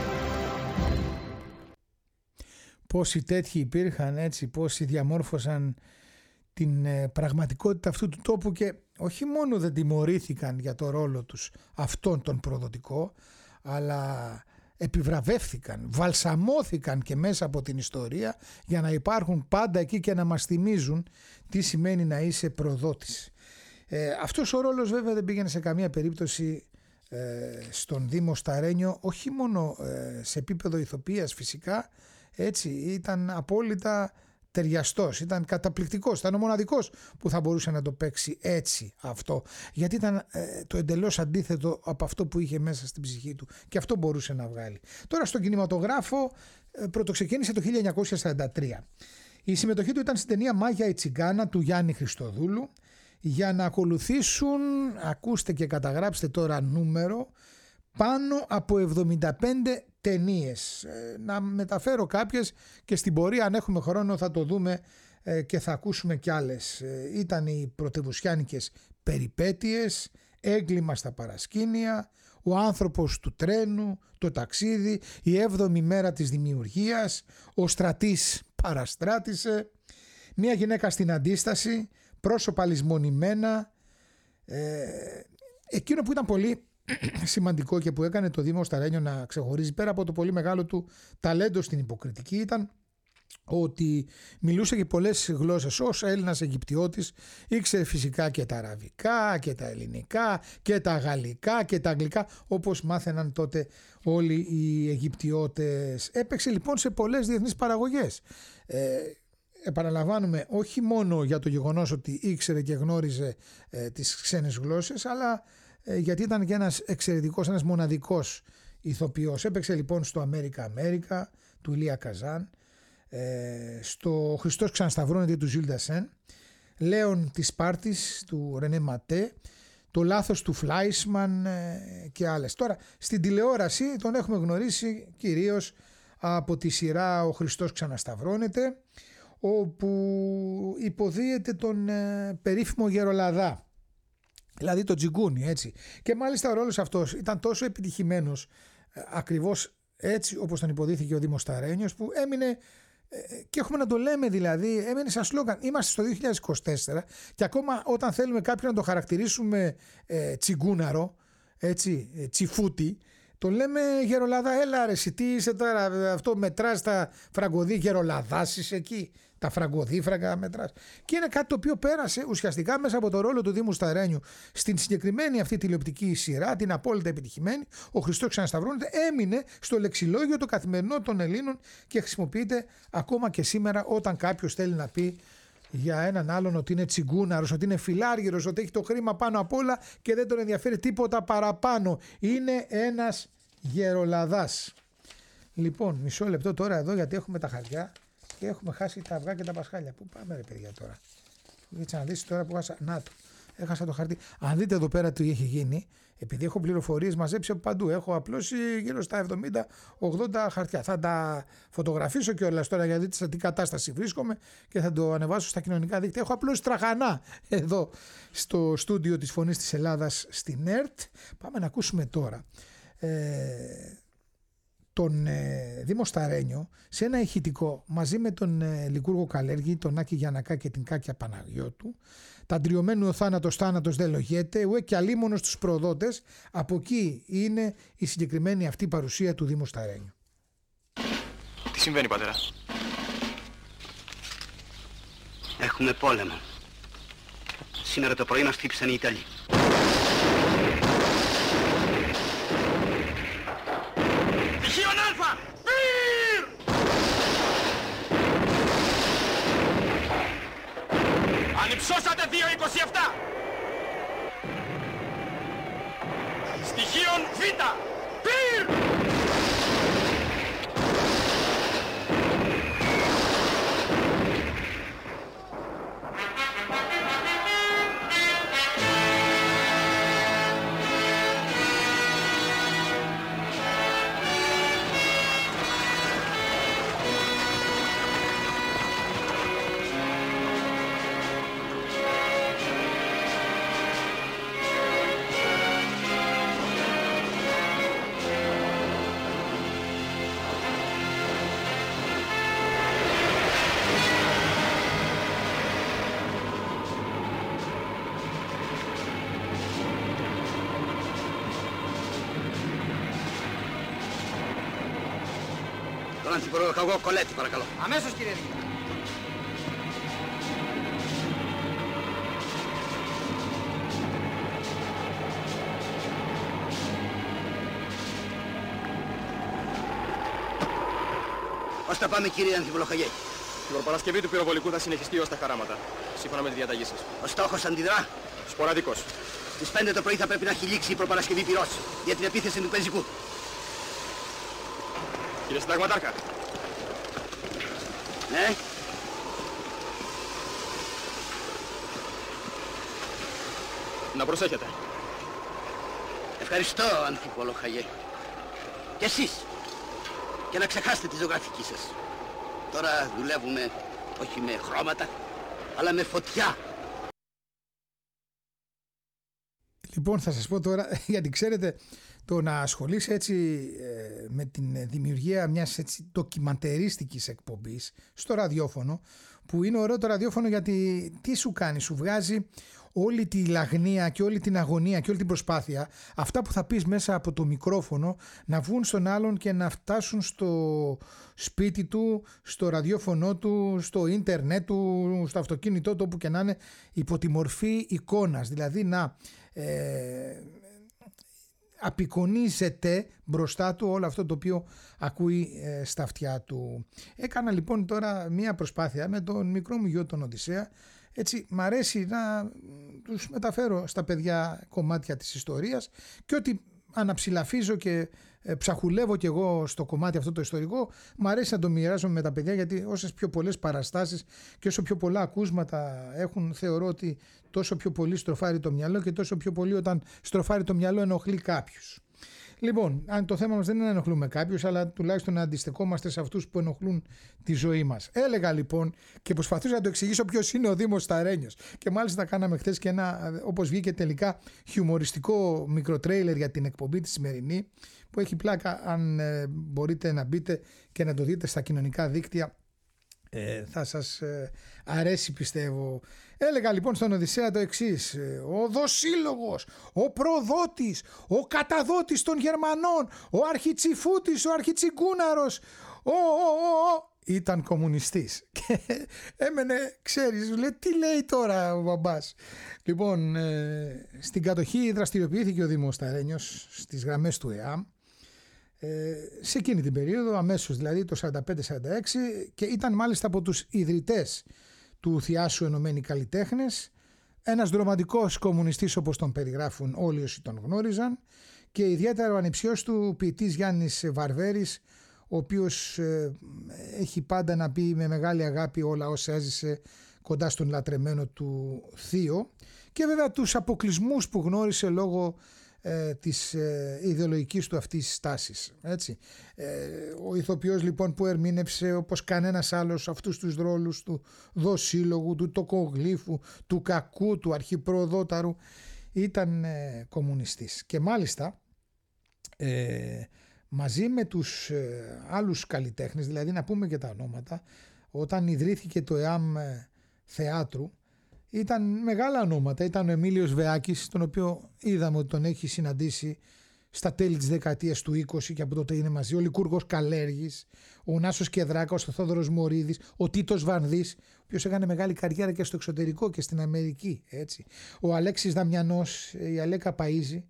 Πόσοι τέτοιοι υπήρχαν, έτσι, πόσοι διαμόρφωσαν την πραγματικότητα αυτού του τόπου και όχι μόνο δεν τιμωρήθηκαν για το ρόλο τους αυτόν τον προδοτικό, αλλά επιβραβεύθηκαν, βαλσαμώθηκαν και μέσα από την ιστορία για να υπάρχουν πάντα εκεί και να μας θυμίζουν τι σημαίνει να είσαι προδότης. Αυτός ο ρόλος βέβαια δεν πήγαινε σε καμία περίπτωση στον Δήμο Σταρένιο, όχι μόνο σε επίπεδο ηθοποιίας φυσικά, έτσι, ήταν απόλυτα ταιριαστός, ήταν καταπληκτικός, ήταν ο μοναδικός που θα μπορούσε να το παίξει έτσι αυτό, γιατί ήταν το εντελώς αντίθετο από αυτό που είχε μέσα στην ψυχή του και αυτό μπορούσε να βγάλει. Τώρα στον κινηματογράφο πρωτοξεκίνησε το 1943. Η συμμετοχή του ήταν στην ταινία «Μάγια η Τσιγκάνα» του Γιάννη Χριστοδούλου, για να ακολουθήσουν, ακούστε και καταγράψτε τώρα νούμερο, πάνω από 75 ταινίες. Να μεταφέρω κάποιες και στην πορεία, αν έχουμε χρόνο, θα το δούμε και θα ακούσουμε κι άλλες. Ήταν οι πρωτευουσιάνικες περιπέτειες, έγκλημα στα παρασκήνια, ο άνθρωπος του τρένου, το ταξίδι, η 7η μέρα της δημιουργίας, ο στρατής παραστράτησε, μια γυναίκα στην αντίσταση, πρόσωπα λησμονημένα. Εκείνο που ήταν πολύ σημαντικό και που έκανε το Δήμο Σταρένιο να ξεχωρίζει πέρα από το πολύ μεγάλο του ταλέντο στην υποκριτική ήταν ότι μιλούσε και πολλές γλώσσες. Ως Έλληνας Αιγυπτιώτης ήξερε φυσικά και τα αραβικά και τα ελληνικά και τα γαλλικά και τα αγγλικά, όπως μάθαιναν τότε όλοι οι Αιγυπτιώτες. Έπαιξε λοιπόν σε πολλές διεθνείς παραγωγές. Επαναλαμβάνουμε, όχι μόνο για το γεγονός ότι ήξερε και γνώριζε τις ξένες γλώσσες, αλλά γιατί ήταν και ένας εξαιρετικός, ένας μοναδικός ηθοποιός. Έπαιξε λοιπόν στο Αμέρικα του Ηλία Καζάν, στο Χριστός ξανασταυρώνεται του Ζιλ Ντασέν, Λέον της Σπάρτης του Ρενέ Ματέ, το λάθος του Φλάισμαν και άλλες. Τώρα στην τηλεόραση τον έχουμε γνωρίσει κυρίως από τη σειρά «Ο Χριστός ξανασταυρώνεται», όπου υποδίεται τον περίφημο Γερολαδά, δηλαδή τον Τζιγκούνι, έτσι. Και μάλιστα ο ρόλος αυτός ήταν τόσο επιτυχημένος, ακριβώς έτσι όπως τον υποδίθηκε ο Δήμος Σταρένιος, που έμεινε, και έχουμε να το λέμε δηλαδή, έμεινε σαν σλόγγαν. Είμαστε στο 2024 και ακόμα όταν θέλουμε κάποιον να το χαρακτηρίσουμε τσιγκούναρο, έτσι, τσιφούτη, το λέμε Γερολαδά. Έλα ρε εσύ, τι είσαι τώρα, αυτό μετράς τα φραγκοδί, Γερολαδάς είσαι εκεί, τα φραγκοδίφραγκα μετράς. Και είναι κάτι το οποίο πέρασε ουσιαστικά μέσα από το ρόλο του Δήμου Σταρένιου στην συγκεκριμένη αυτή τηλεοπτική σειρά, την απόλυτα επιτυχημένη, ο Χριστός ξανασταυρώνεται, έμεινε στο λεξιλόγιο το καθημερινό των Ελλήνων και χρησιμοποιείται ακόμα και σήμερα όταν κάποιος θέλει να πει για έναν άλλον ότι είναι τσιγκούναρος, ότι είναι φιλάργυρος, ότι έχει το χρήμα πάνω απ' όλα και δεν τον ενδιαφέρει τίποτα παραπάνω. Είναι ένας Γερολαδάς. Λοιπόν, μισό λεπτό τώρα εδώ, γιατί έχουμε τα χαρτιά και έχουμε χάσει τα αυγά και τα πασχάλια. Πού πάμε ρε παιδιά τώρα? Έτσι να δεις τώρα που έχασα. Να το. Έχασα το χαρτί. Αν δείτε εδώ πέρα τι έχει γίνει, επειδή έχω πληροφορίες μαζέψει από παντού, έχω απλώσει γύρω στα 70-80 χαρτιά. Θα τα φωτογραφίσω κιόλας τώρα για να δείτε σε τι κατάσταση βρίσκομαι και θα το ανεβάσω στα κοινωνικά δίκτυα. Έχω απλώσει τραχανά εδώ στο στούντιο της Φωνής της Ελλάδας στην ΕΡΤ. Πάμε να ακούσουμε τώρα τον Δήμο Σταρένιο σε ένα ηχητικό μαζί με τον Λικούργο Καλέργη, τον Άκη Γιαννακά και την Κάκια Παναγιώτου. Τα αντριωμένου ο θάνατος δεν λογιέται, ουέ και αλίμονος τους προδότες. Από εκεί είναι η συγκεκριμένη αυτή παρουσία του Δήμου Σταρένιου. Τι συμβαίνει, πατέρα? Έχουμε πόλεμο. Σήμερα το πρωί μας χτύπησαν οι Ιταλοί. Χιον Αλφα! Πυρ! Υψώσατε 2.27. Στοιχείων Β. Πυρ! Τον ανθιπροχαγό Κολέτη, παρακαλώ. Αμέσως, κύριε Δίκη. Πώς θα πάμε, κύριε Ανθιπροχαγέ? Η προπαρασκευή του πυροβολικού θα συνεχιστεί ως τα χαράματα, σύμφωνα με τη διαταγή σας. Ο στόχος αντιδρά. Σποραδικός. Στις 5 το πρωί θα πρέπει να έχει λήξει η προπαρασκευή πυρός για την επίθεση του πεζικού. Κύριε Συνταγματάρχα. Ναι. Να προσέχετε. Ευχαριστώ, Ανθιπροχαγέ. Και εσείς. Και να ξεχάσετε τη ζωγραφική σας. Τώρα δουλεύουμε όχι με χρώματα, αλλά με φωτιά. Λοιπόν, θα σας πω τώρα, γιατί ξέρετε, το να ασχολείσαι έτσι με την δημιουργία μιας έτσι ντοκιμαντερίστικης εκπομπής στο ραδιόφωνο, που είναι ωραίο το ραδιόφωνο γιατί τι σου κάνει, σου βγάζει όλη τη λαγνία και όλη την αγωνία και όλη την προσπάθεια, αυτά που θα πεις μέσα από το μικρόφωνο να βγουν στον άλλον και να φτάσουν στο σπίτι του, στο ραδιόφωνο του, στο ίντερνετ του, στο αυτοκίνητό του, όπου και να είναι, υπό τη μορφή εικόνας, δηλαδή να απεικονίζεται μπροστά του όλο αυτό το οποίο ακούει στα αυτιά του. Έκανα λοιπόν τώρα μία προσπάθεια με τον μικρό μου γιο τον Οδυσσέα. Έτσι μ' αρέσει να τους μεταφέρω στα παιδιά κομμάτια της ιστορίας και ότι αναψηλαφίζω και ψαχουλεύω κι εγώ στο κομμάτι αυτό το ιστορικό, μ' αρέσει να το μοιράζομαι με τα παιδιά, γιατί όσες πιο πολλές παραστάσεις και όσο πιο πολλά ακούσματα έχουν, θεωρώ ότι τόσο πιο πολύ στροφάρει το μυαλό και τόσο πιο πολύ όταν στροφάρει το μυαλό ενοχλεί κάποιους. Λοιπόν, αν το θέμα μας δεν είναι να ενοχλούμε κάποιους, αλλά τουλάχιστον να αντιστεκόμαστε σε αυτούς που ενοχλούν τη ζωή μας. Έλεγα λοιπόν και προσπαθούσα να το εξηγήσω ποιος είναι ο Δήμος Σταρένιος. Και μάλιστα κάναμε χθες και ένα, όπως βγήκε τελικά, χιουμοριστικό μικροτρέιλερ για την εκπομπή τη σημερινή, που έχει πλάκα. Αν μπορείτε να μπείτε και να το δείτε στα κοινωνικά δίκτυα, θα σας αρέσει, πιστεύω. Έλεγα λοιπόν στον Οδυσσέα το εξής: ο δοσύλλογος, ο προδότης, ο καταδότης των Γερμανών, ο αρχιτσιφούτης, ο αρχιτσιγκούναρος, ήταν κομμουνιστής. Και έμενε, ξέρεις, λέει, τι λέει τώρα ο μπαμπάς. Λοιπόν, στην κατοχή δραστηριοποιήθηκε ο Δήμος Σταρένιος στις γραμμές του ΕΑΜ. Σε εκείνη την περίοδο, αμέσως δηλαδή το 45-46, και ήταν μάλιστα από τους ιδρυτές του Θειάσου Ενωμένοι Καλλιτέχνες, ένας δραματικός κομμουνιστής όπως τον περιγράφουν όλοι όσοι τον γνώριζαν, και ιδιαίτερα ο ανιψιός του ποιητής Γιάννης Βαρβέρης, ο οποίος έχει πάντα να πει με μεγάλη αγάπη όλα όσα έζησε κοντά στον λατρεμένο του θείο, και βέβαια τους αποκλεισμούς που γνώρισε λόγω της ιδεολογικής του αυτής στάσης, έτσι. Ο ηθοποιός λοιπόν που ερμήνευσε όπως κανένας άλλος αυτούς τους ρόλους του δοσύλλογου, του τοκογλύφου, του κακού, του αρχιπροδόταρου, ήταν κομμουνιστής. Και μάλιστα μαζί με τους άλλους καλλιτέχνες, δηλαδή να πούμε και τα ονόματα, όταν ιδρύθηκε το ΕΑΜ Θεάτρου, ήταν μεγάλα ονόματα. Ήταν ο Εμίλιος Βεάκης, τον οποίο είδαμε ότι τον έχει συναντήσει στα τέλη της δεκαετίας του 20 και από τότε είναι μαζί. Ο Λικούργος Καλέργης, ο Νάσος Κεδράκος, ο Θόδωρος Μωρίδης, ο Τίτος Βανδής, ο οποίος έκανε μεγάλη καριέρα και στο εξωτερικό και στην Αμερική. Έτσι. Ο Αλέξης Δαμιανός, η Αλέκα Παΐζη,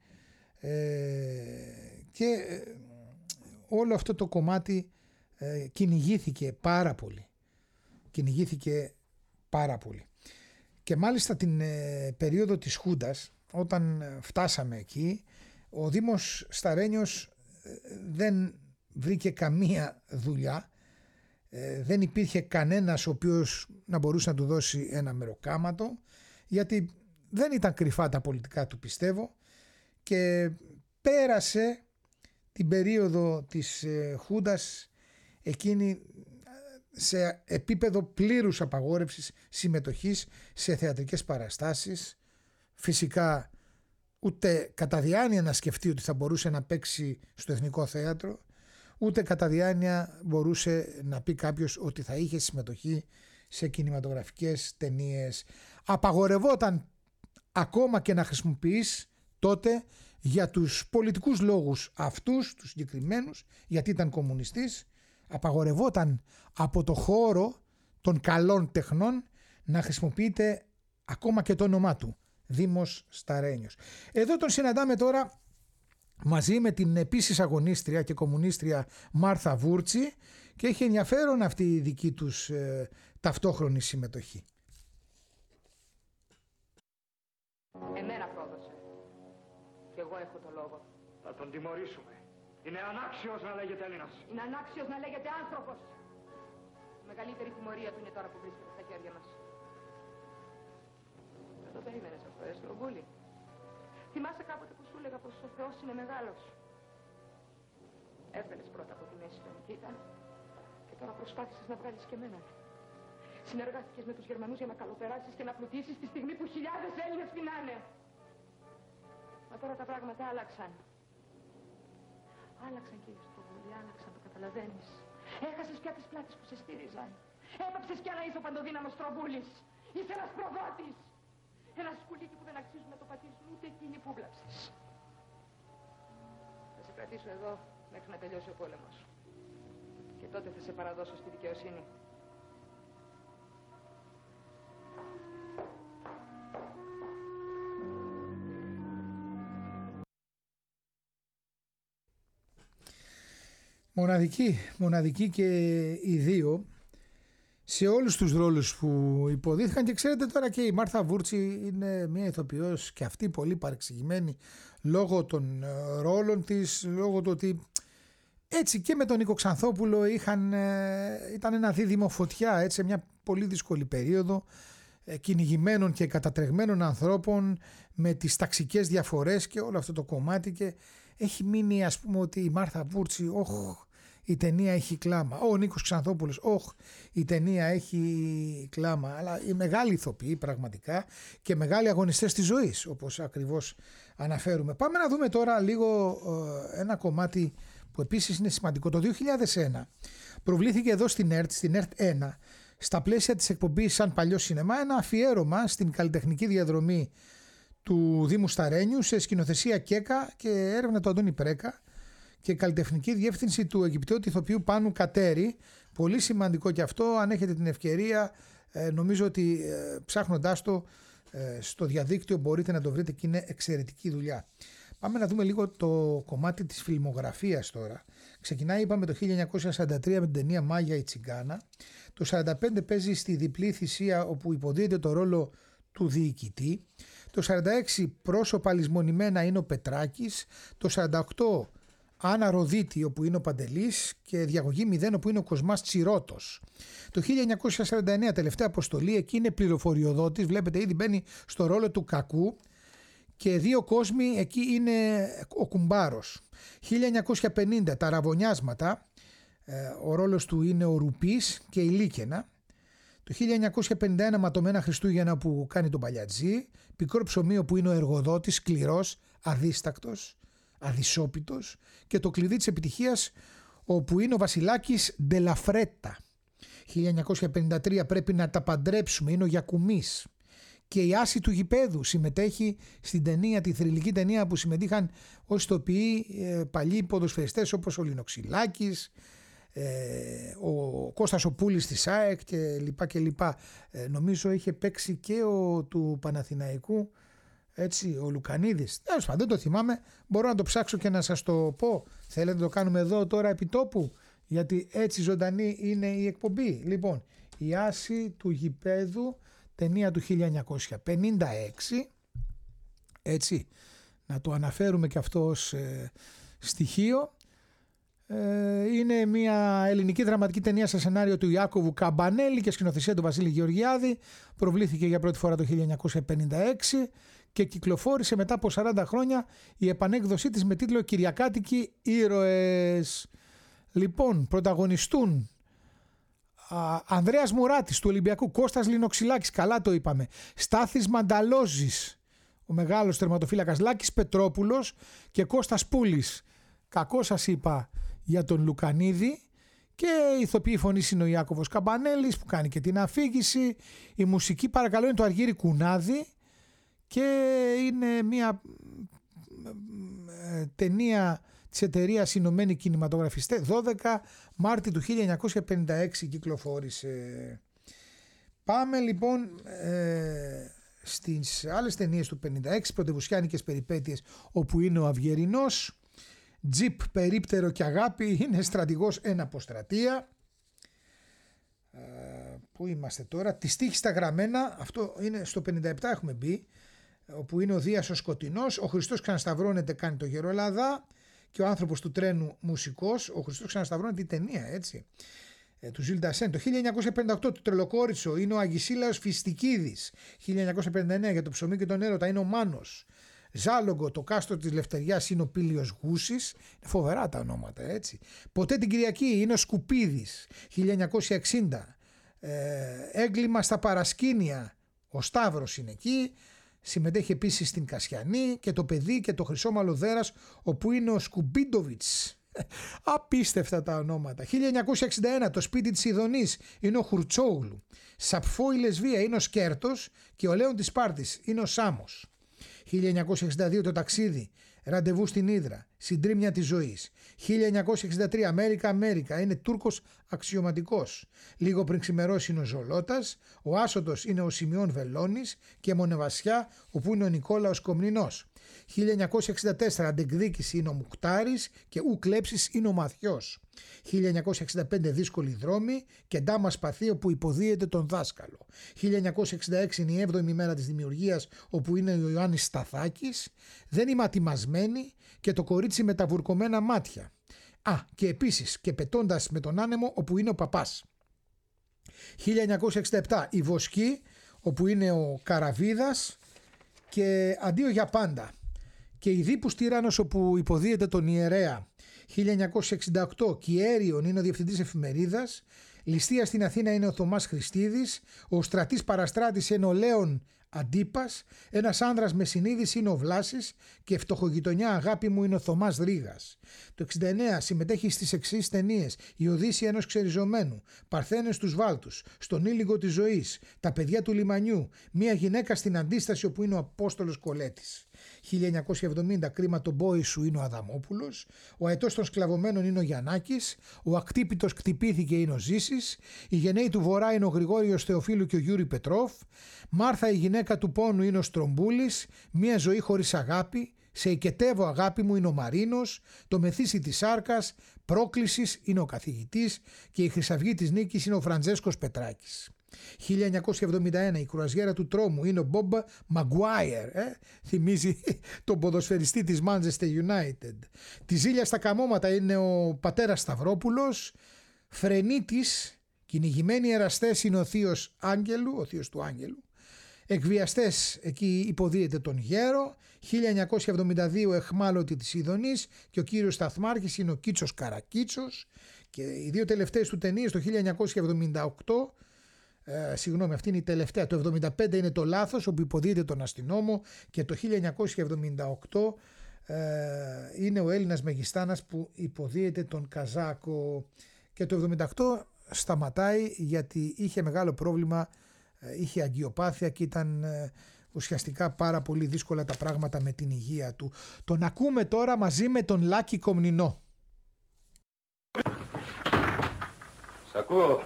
και όλο αυτό το κομμάτι κυνηγήθηκε πάρα πολύ. Και μάλιστα την περίοδο της Χούντας, όταν φτάσαμε εκεί, ο Δήμος Σταρένιος δεν βρήκε καμία δουλειά, δεν υπήρχε κανένας ο οποίος να μπορούσε να του δώσει ένα μεροκάματο, γιατί δεν ήταν κρυφά τα πολιτικά του, πιστεύω, και πέρασε την περίοδο της Χούντας εκείνη σε επίπεδο πλήρους απαγόρευσης συμμετοχής σε θεατρικές παραστάσεις. Φυσικά ούτε κατά διάνοια να σκεφτεί ότι θα μπορούσε να παίξει στο Εθνικό Θέατρο, ούτε κατά διάνοια μπορούσε να πει κάποιος ότι θα είχε συμμετοχή σε κινηματογραφικές ταινίες. Απαγορευόταν ακόμα και να χρησιμοποιείς τότε για τους πολιτικούς λόγους αυτούς, τους συγκεκριμένους, γιατί ήταν κομμουνιστής, απαγορευόταν από το χώρο των καλών τεχνών να χρησιμοποιείται ακόμα και το όνομά του, Δήμος Σταρένιος. Εδώ τον συναντάμε τώρα μαζί με την επίσης αγωνίστρια και κομμουνίστρια Μάρθα Βούρτσι και έχει ενδιαφέρον αυτή η δική τους ταυτόχρονη συμμετοχή. Εμένα πρόδωσε. Και εγώ έχω το λόγο. Θα τον τιμωρήσουμε. Είναι ανάξιος να λέγεται Έλληνας. Είναι ανάξιος να λέγεται άνθρωπος. Η μεγαλύτερη τιμωρία του είναι τώρα που βρίσκεται στα χέρια μας. Δεν το περίμενες αυτό, Στρομπούλη. Θυμάσαι κάποτε που σου έλεγα πως ο Θεός είναι μεγάλος. Έφερες πρώτα από τη μέση του Νικήτα και τώρα προσπάθησες να βγάλεις και εμένα. Συνεργάστηκες με τους Γερμανούς για να καλοπεράσεις και να πλουτίσεις τη στιγμή που χιλιάδες Έλληνες πεινάνε. Μα τώρα τα πράγματα άλλαξαν. Άλλαξαν, κύριε Στρομπούλη, άλλαξαν, το καταλαβαίνεις. Έχασες πια τις πλάτες που σε στήριζαν. Έπαψες πια να είσαι ο παντοδύναμος Στρομπούλης. Είσαι ένας προδότης. Ένα σκουλίκι που δεν αξίζουν να το πατήσουν ούτε εκείνοι που βλάψεις. Θα σε κρατήσω εδώ μέχρι να τελειώσει ο πόλεμος. Και τότε θα σε παραδώσω στη δικαιοσύνη. Μοναδική και οι δύο σε όλους τους ρόλους που υποδίθηκαν. Και ξέρετε τώρα και η Μάρθα Βούρτσι είναι μια ηθοποιός και αυτή πολύ παρεξηγημένη λόγω των ρόλων της, λόγω του ότι έτσι και με τον Νίκο Ξανθόπουλο ήταν ένα δίδυμο φωτιά, έτσι, σε μια πολύ δύσκολη περίοδο κυνηγημένων και κατατρεγμένων ανθρώπων με τις ταξικές διαφορές και όλο αυτό το κομμάτι, και έχει μείνει, ας πούμε, ότι η Μάρθα Βούρτσι, η ταινία έχει κλάμα. Ο Νίκος Ξανθόπουλος, η ταινία έχει κλάμα. Αλλά οι μεγάλοι ηθοποιοί πραγματικά και μεγάλοι αγωνιστές της ζωής, όπως ακριβώς αναφέρουμε. Πάμε να δούμε τώρα λίγο ένα κομμάτι που επίσης είναι σημαντικό. Το 2001 προβλήθηκε εδώ στην ΕΡΤ 1, στα πλαίσια της εκπομπής Σαν Παλιό Σινεμά, ένα αφιέρωμα στην καλλιτεχνική διαδρομή του Δήμου Σταρένιου σε σκηνοθεσία Κέκα και έρευνα του Αντώνη Πρέκα και καλλιτεχνική διεύθυνση του Αιγυπτιώτη ηθοποιού Πάνου Κατέρη. Πολύ σημαντικό και αυτό, αν έχετε την ευκαιρία, νομίζω ότι ψάχνοντάς το στο διαδίκτυο μπορείτε να το βρείτε και είναι εξαιρετική δουλειά. Πάμε να δούμε λίγο το κομμάτι της φιλμογραφίας τώρα. Ξεκινάει, είπαμε, το 1943 με την ταινία Μάγια η Τσιγκάνα. Το 1945 παίζει στη Διπλή Θυσία, όπου υποδίεται το ρόλο του διοικητή. Το 1946 πρόσωπα λησμονημένα είναι ο Πετράκης. Το 1948 Άννα Ροδίτη, όπου είναι ο Παντελής, και Διαγωγή 0, όπου είναι ο Κοσμάς Τσιρότος. Το 1949 τελευταία αποστολή, εκεί είναι πληροφοριοδότης, βλέπετε ήδη μπαίνει στο ρόλο του κακού, και Δύο κόσμοι, εκεί είναι ο Κουμπάρος. 1950 τα Ραβωνιάσματα, ο ρόλος του είναι ο Ρουπής και η Λίκαινα. Το 1951 Ματωμένα Χριστούγεννα, που κάνει τον Παλιατζή. Πικρό ψωμί, όπου είναι ο εργοδότης, σκληρός, αδίστακτος, αδυσόπιτος, και Το κλειδί της επιτυχίας, όπου είναι ο Βασιλάκης Ντελαφρέτα. 1953 Πρέπει να τα παντρέψουμε, είναι ο Γιακουμής. Και η Άση του Γηπέδου συμμετέχει στην ταινία, τη θρυλική ταινία που συμμετείχαν ως ηθοποιοί παλιοί ποδοσφαιριστές όπως ο Λινοξυλάκης, ο Κώστας ο Πούλης της ΑΕΚ και λοιπά και λοιπά. Νομίζω είχε παίξει και ο του Παναθηναϊκού, έτσι, ο Λουκανίδης. Δεν το θυμάμαι, μπορώ να το ψάξω και να σας το πω. Θέλετε να το κάνουμε εδώ τώρα επί τόπου, γιατί έτσι ζωντανή είναι η εκπομπή. Λοιπόν, η Άση του Γηπέδου, ταινία του 1956, έτσι, να το αναφέρουμε και αυτό ως στοιχείο. Είναι μια ελληνική δραματική ταινία σε σενάριο του Ιάκωβου Καμπανέλη και σκηνοθεσία του Βασίλη Γεωργιάδη. Προβλήθηκε για πρώτη φορά το 1956 και κυκλοφόρησε μετά από 40 χρόνια η επανέκδοσή της με τίτλο «Κυριακάτικοι ήρωες». Λοιπόν, πρωταγωνιστούν Ανδρέας Μουράτης του Ολυμπιακού, Κώστας Λινοξυλάκης, καλά το είπαμε, Στάθης Μανταλόζης, ο μεγάλος τερματοφύλακας, Λάκης Πετρόπουλος και Κώστας Πούλης. Κακό σας είπα για τον Λουκανίδη. Και η ηθοποιή φωνής είναι ο Ιάκωβος Καμπανέλης που κάνει και την αφήγηση. Η μουσική παρακαλώ είναι το Αργύρι Κουνάδη και είναι μια ταινία της εταιρείας Ηνωμένοι Κινηματογραφιστές. 12 Μάρτη του 1956 κυκλοφόρησε. Πάμε λοιπόν στις άλλες ταινίες του 56, πρωτευουσιάνικες περιπέτειες, όπου είναι ο Αυγερινός. Τζιπ, περίπτερο και αγάπη, είναι στρατηγός εν αποστρατεία. Πού είμαστε τώρα? Τη στίχη στα γραμμένα, αυτό είναι στο 57 έχουμε μπει, όπου είναι ο Δίας ο Σκοτεινός, ο Χριστός ξανασταυρώνεται, κάνει το Γερολαδά, και ο άνθρωπος του τρένου μουσικός. Ο Χριστός ξανασταυρώνεται, η ταινία, έτσι, του Ζιλ Ντασέν. Το 1958 το Τρελοκόριτσο είναι ο Αγισίλαος Φιστικίδης. 1959 για το ψωμί και τον έρωτα είναι ο Μάνος. Ζάλογκο, το κάστρο της Λευτεριάς είναι ο Πήλιος Γούσης. Είναι φοβερά τα ονόματα, έτσι. Ποτέ την Κυριακή είναι ο Σκουπίδης. 1960 έγκλημα στα παρασκήνια, ο Σταύρος είναι εκεί. Συμμετέχει επίσης στην Κασιανή και το παιδί και το Χρυσόμαλο Δέρας, όπου είναι ο Σκουμπίντοβιτς. Απίστευτα τα ονόματα. 1961 το σπίτι της Ιδονής είναι ο Χουρτσόγλου. Σαπφό η Λεσβία είναι ο Σκέρτος και ο Λέων της Σπάρτης είναι ο Σάμος. 1962 το ταξίδι, ραντεβού στην Ύδρα, συντρίμμια της ζωής. 1963 Αμέρικα είναι Τούρκος αξιωματικός. Λίγο πριν ξημερώσει είναι ο Ζολότας, ο Άσοτος είναι ο Σημειών Βελώνης και Μονεβασιά, όπου είναι ο Νικόλαος Κομνηνός. 1964 Αντεκδίκηση είναι ο Μουκτάρης και Ου Κλέψης είναι ο Μαθιός. 1965 Δύσκολη δρόμη και Ντάμα Σπαθί, όπου υποδίεται τον δάσκαλο. 1966 είναι η 7η μέρα της δημιουργίας, όπου είναι ο Ιωάννης Σταθάκης. Δεν είμαι ατιμασμένη και το κορίτσι με τα βουρκωμένα μάτια. Και επίσης και Πετώντας με τον άνεμο, όπου είναι ο Παπάς. 1967 η Βοσκή, όπου είναι ο Καραβίδας, και Αντίο για πάντα. Και η Δίπους Τύραννος, όπου υποδίεται τον ιερέα. 1968 Κιέριον είναι ο διευθυντής εφημερίδας. Ληστεία στην Αθήνα είναι ο Θωμάς Χριστίδης. Ο Στρατής Παραστράτης είναι ο Λέων Αντίπας. Ένας άνδρας με συνείδηση είναι ο Βλάσης. Και Φτωχογειτονιά αγάπη μου είναι ο Θωμάς Ρήγας. Το 69 συμμετέχει στις εξής ταινίες: Η Οδύσσεια ενός ξεριζωμένου, Παρθένες στους Βάλτους, Στον ήλιγκο της ζωής, Τα παιδιά του λιμανιού, Μια γυναίκα στην αντίσταση, όπου είναι ο Απόστολος Κολέτης. 1970 Κρίμα το μπόι σου είναι ο Αδαμόπουλος. Ο αετός των σκλαβωμένων είναι ο Γιαννάκης. Ο ακτύπητος κτυπήθηκε είναι ο Ζήσης. Οι γενναίοι του Βορρά είναι ο Γρηγόριος Θεοφίλου και ο Γιούρι Πετρόφ. Μάρθα η γυναίκα του πόνου είναι ο Στρομπούλης. Μια ζωή χωρίς αγάπη. Σε οικετεύω αγάπη μου είναι ο Μαρίνος. Το μεθύσι της Σάρκας. Πρόκλησης είναι ο καθηγητής. Και η Χρυσαυγή της Νίκης είναι ο Φραντζέσκος Πετράκης. 1971 η κρουαζιέρα του τρόμου είναι ο Μπομπ Μαγκουάιερ. Θυμίζει τον ποδοσφαιριστή της Manchester United. Τη Ζήλια στα καμώματα είναι ο πατέρας Σταυρόπουλος. Φρενίτης, κυνηγημένοι εραστές είναι ο θείος Άγγελου, ο θείος του Άγγελου. Εκβιαστές, εκεί υποδίεται τον Γέρο. 1972 Εχμάλωτη της Ιδονής και ο κύριος Σταθμάρχης είναι ο Κίτσος Καρακίτσος. Και οι δύο τελευταίες του ταινίες, το 1978, αυτή είναι η τελευταία, το 1975 είναι το Λάθος, όπου υποδίεται τον αστυνόμο, και το 1978 είναι ο Έλληνας Μεγιστάνας που υποδίεται τον Καζάκο. Και το 1978 σταματάει γιατί είχε μεγάλο πρόβλημα, είχε αγκιοπάθεια και ήταν ουσιαστικά πάρα πολύ δύσκολα τα πράγματα με την υγεία του. Τον ακούμε τώρα μαζί με τον Λάκη Κομνηνό. Σ' ακούω.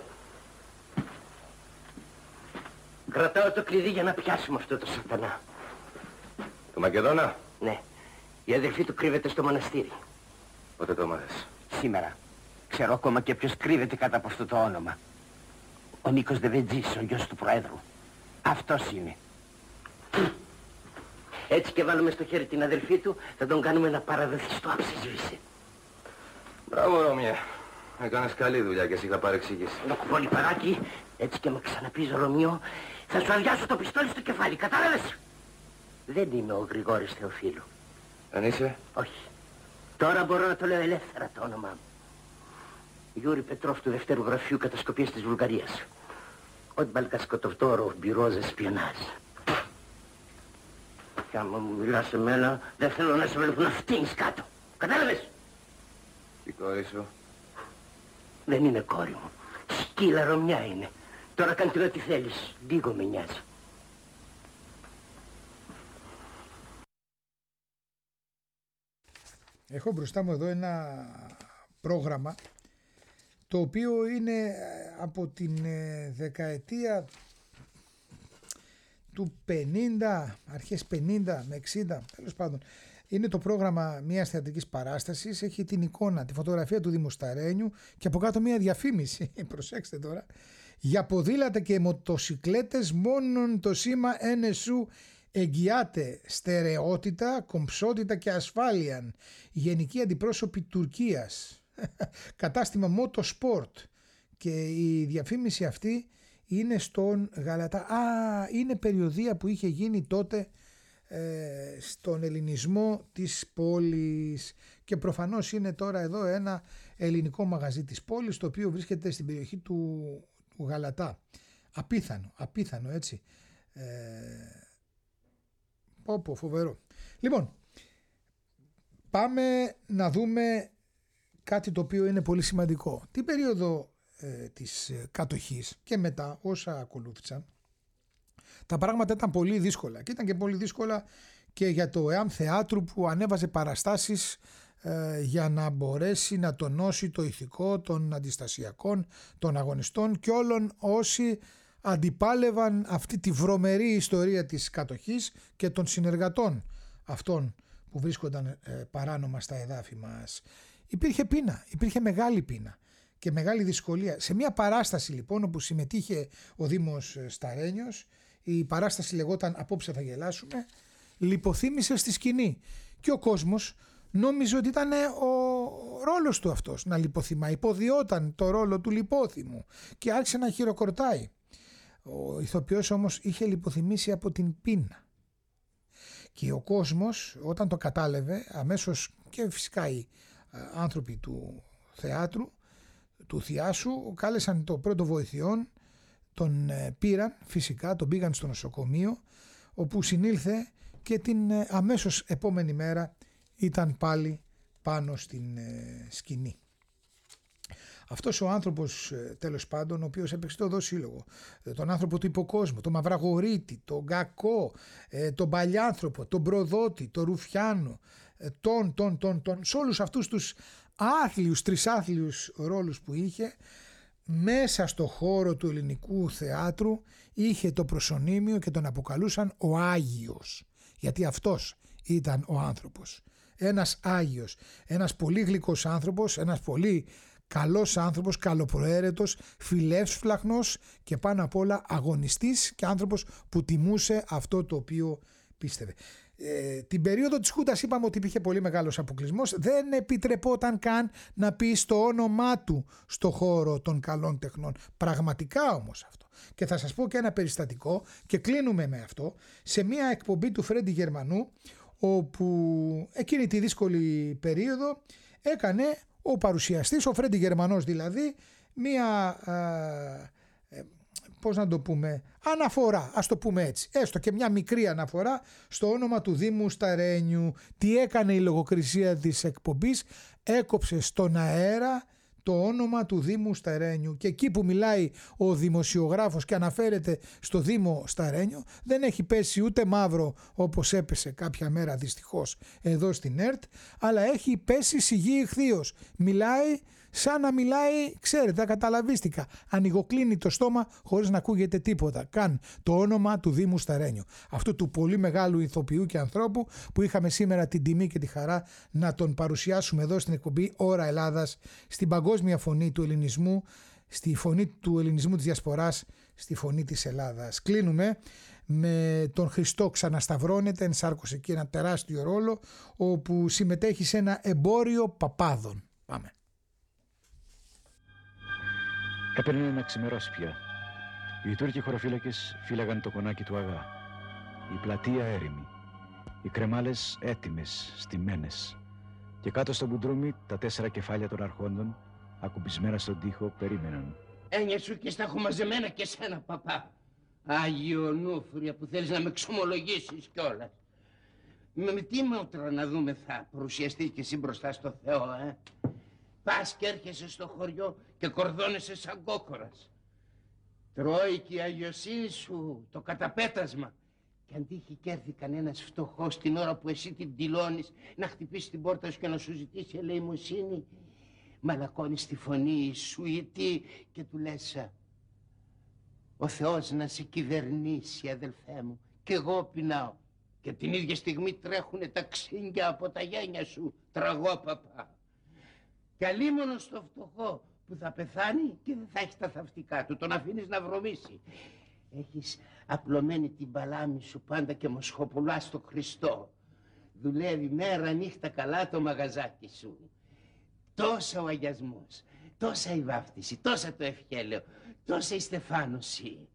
Κρατάω το κλειδί για να πιάσουμε αυτό το σατανά. Το Μακεδόνα? Ναι. Η αδελφή του κρύβεται στο μοναστήρι. Πότε το έμαθες? Σήμερα. Ξέρω ακόμα και ποιος κρύβεται κάτω από αυτό το όνομα. Ο Νίκος Δεβεντζής, ο γιος του Προέδρου. Αυτός είναι. Έτσι και βάλουμε στο χέρι την αδελφή του, θα τον κάνουμε να παραδοθεί στο άψε. Μπράβο, Ρωμιά. Έκανες καλή δουλειά και εσύ είχα παρεξηγήσει. Πολύ παράκι, έτσι και με ξαναπείς, Ρωμιό, θα σου αδειάσω το πιστόλι στο κεφάλι, κατάλαβες? Δεν είμαι ο Γρηγόρης Θεοφίλου. Δεν είσαι? Όχι. Τώρα μπορώ να το λέω ελεύθερα το όνομά μου. Γιούρι Πετρόφ του Δευτέρου Γραφείου Κατασκοπίας της Βουλγαρίας. Ότμπαλκα σκοτοφτόρο, μπυρόζε, σπιονάζ. Κι άμα μου μιλάς σε μένα, δεν θέλω να σε βλέπω να φτύνεις κάτω. Κατάλαβες? Η κόρη σου? Δεν είναι κόρη μου. Σκύλα Ρωμιά είναι. Τώρα κάντε ό,τι θέλεις. Λίγο με νοιάζει. Έχω μπροστά μου εδώ ένα πρόγραμμα το οποίο είναι από την δεκαετία του 50, αρχές 50 με 60, τέλος πάντων. Είναι το πρόγραμμα μιας θεατρικής παράστασης, έχει την εικόνα, τη φωτογραφία του Δήμου Σταρένιου και από κάτω μια διαφήμιση, προσέξτε τώρα, για ποδήλατα και μοτοσικλέτες μόνον το σήμα NSU εγγυάται στερεότητα, κομψότητα και ασφάλεια. Γενική αντιπρόσωπη Τουρκίας. Κατάστημα Motorsport. Και η διαφήμιση αυτή είναι στον Γαλατά. Είναι περιοδεία που είχε γίνει τότε στον ελληνισμό της πόλης. Και προφανώς είναι τώρα εδώ ένα ελληνικό μαγαζί της πόλης, το οποίο βρίσκεται στην περιοχή του Γαλατά. Απίθανο έτσι. Φοβερό. Λοιπόν, πάμε να δούμε κάτι το οποίο είναι πολύ σημαντικό. Την περίοδο της κατοχής και μετά όσα ακολούθησαν, τα πράγματα ήταν πολύ δύσκολα και ήταν και πολύ δύσκολα και για το ΕΑΜ Θεάτρου που ανέβαζε παραστάσεις για να μπορέσει να τονώσει το ηθικό των αντιστασιακών, των αγωνιστών και όλων όσοι αντιπάλευαν αυτή τη βρωμερή ιστορία της κατοχής και των συνεργατών αυτών που βρίσκονταν παράνομα στα εδάφη μας. Υπήρχε πείνα, υπήρχε μεγάλη πείνα και μεγάλη δυσκολία. Σε μια παράσταση λοιπόν όπου συμμετείχε ο Δήμος Σταρένιος, η παράσταση λεγόταν «Απόψε θα γελάσουμε», λιποθύμησε στη σκηνή και ο κόσμος νόμιζε ότι ήταν ο ρόλος του αυτός να λιποθυμά, υποδιόταν το ρόλο του λιπόθυμου και άρχισε να χειροκροτάει. Ο ηθοποιός όμως είχε λιποθυμήσει από την πείνα και ο κόσμος όταν το κατάλαβε αμέσως, και φυσικά οι άνθρωποι του θεάτρου, του θειάσου, κάλεσαν το πρώτο βοηθειόν, τον πήραν φυσικά, τον πήγαν στο νοσοκομείο όπου συνήλθε και την αμέσως επόμενη μέρα ήταν πάλι πάνω στην σκηνή. Αυτός ο άνθρωπος τέλος πάντων, ο οποίος έπαιξε το δοσύλλογο, τον άνθρωπο του υποκόσμου, τον Μαυραγορίτη, τον Κακό, τον Παλιάνθρωπο, τον Προδότη, τον Ρουφιάνο, σε όλους αυτούς τους άθλιους, τρισάθλιους ρόλους που είχε, μέσα στο χώρο του ελληνικού θεάτρου είχε το προσωνύμιο και τον αποκαλούσαν ο Άγιος, γιατί αυτός ήταν ο άνθρωπος, ένας Άγιος, ένας πολύ γλυκός άνθρωπος, ένας πολύ καλός άνθρωπος, καλοπροαίρετος, φιλεύσφλαχνος και πάνω απ' όλα αγωνιστής και άνθρωπος που τιμούσε αυτό το οποίο πίστευε. Την περίοδο της Χούντας είπαμε ότι υπήρχε πολύ μεγάλος αποκλεισμός, δεν επιτρεπόταν καν να πει το όνομά του στο χώρο των καλών τεχνών. Πραγματικά όμως αυτό. Και θα σας πω και ένα περιστατικό και κλείνουμε με αυτό. Σε μια εκπομπή του Φρέντι Γερμανού, όπου εκείνη τη δύσκολη περίοδο έκανε ο παρουσιαστής, ο Φρέντι Γερμανός δηλαδή, μία πώς να το πούμε, αναφορά, ας το πούμε έτσι, έστω και μια μικρή αναφορά στο όνομα του Δήμου Σταρένιου. Τι έκανε η λογοκρισία της εκπομπής? Έκοψε στον αέρα το όνομα του Δήμου Σταρένιου και εκεί που μιλάει ο δημοσιογράφος και αναφέρεται στο Δήμο Σταρένιο δεν έχει πέσει ούτε μαύρο όπως έπεσε κάποια μέρα δυστυχώς εδώ στην ΕΡΤ, αλλά έχει πέσει σιγή ηχθείως. Μιλάει σαν να μιλάει, ξέρετε, καταλαβίστηκα. Ανοιγοκλίνει το στόμα χωρίς να ακούγεται τίποτα. Καν το όνομα του Δήμου Σταρένιου. Αυτού του πολύ μεγάλου ηθοποιού και ανθρώπου που είχαμε σήμερα την τιμή και τη χαρά να τον παρουσιάσουμε εδώ στην εκπομπή Ώρα Ελλάδας, στην παγκόσμια φωνή του ελληνισμού, στη φωνή του ελληνισμού της διασποράς, στη φωνή της Ελλάδας. Κλείνουμε με τον Χριστό ξανασταυρώνεται, ενσάρκωσε εκεί ένα τεράστιο ρόλο, όπου συμμετέχει σε ένα εμπόριο παπάδων. Πάμε. Έπαιρνε να ξημερώσει πια. Οι Τούρκοι χωροφύλακες φύλαγαν το κονάκι του Αγά. Η πλατεία έρημη. Οι κρεμάλες έτοιμες, στημένες. Και κάτω στο μπουντρούμι τα 4 κεφάλια των αρχόντων, ακουμπισμένα στον τοίχο, περίμεναν. Έννοια σου και στα έχω μαζεμένα και σένα, παπά. Άγιο Νούφρια που θέλεις να με εξομολογήσεις κιόλας. Με τι μότρα να δούμε θα παρουσιαστείς κι εσύ μπροστά στο Θεό, Πας και έρχεσαι στο χωριό και κορδώνεσαι σαν κόκορας. Τρώει και η αγιοσύνη σου το καταπέτασμα. Και αν τύχει και έρθει κανένας φτωχός την ώρα που εσύ την πτυλώνεις να χτυπήσει την πόρτα σου και να σου ζητήσει ελεημοσύνη, μαλακώνεις τη φωνή σου ητή και του λες «Ο Θεός να σε κυβερνήσει, αδελφέ μου, και εγώ πεινάω». Και την ίδια στιγμή τρέχουνε τα ξύγκια από τα γένια σου, τραγόπαπα. Και αλίμονο στο φτωχό που θα πεθάνει και δεν θα έχει τα θαυτικά του, τον αφήνεις να βρωμήσει. Έχεις απλωμένη την παλάμη σου πάντα και μοσχοπουλά στο Χριστό. Δουλεύει μέρα νύχτα καλά το μαγαζάκι σου. Τόσα ο αγιασμός, τόσα η βάφτιση, τόσα το ευχέλαιο, τόσα η στεφάνωση.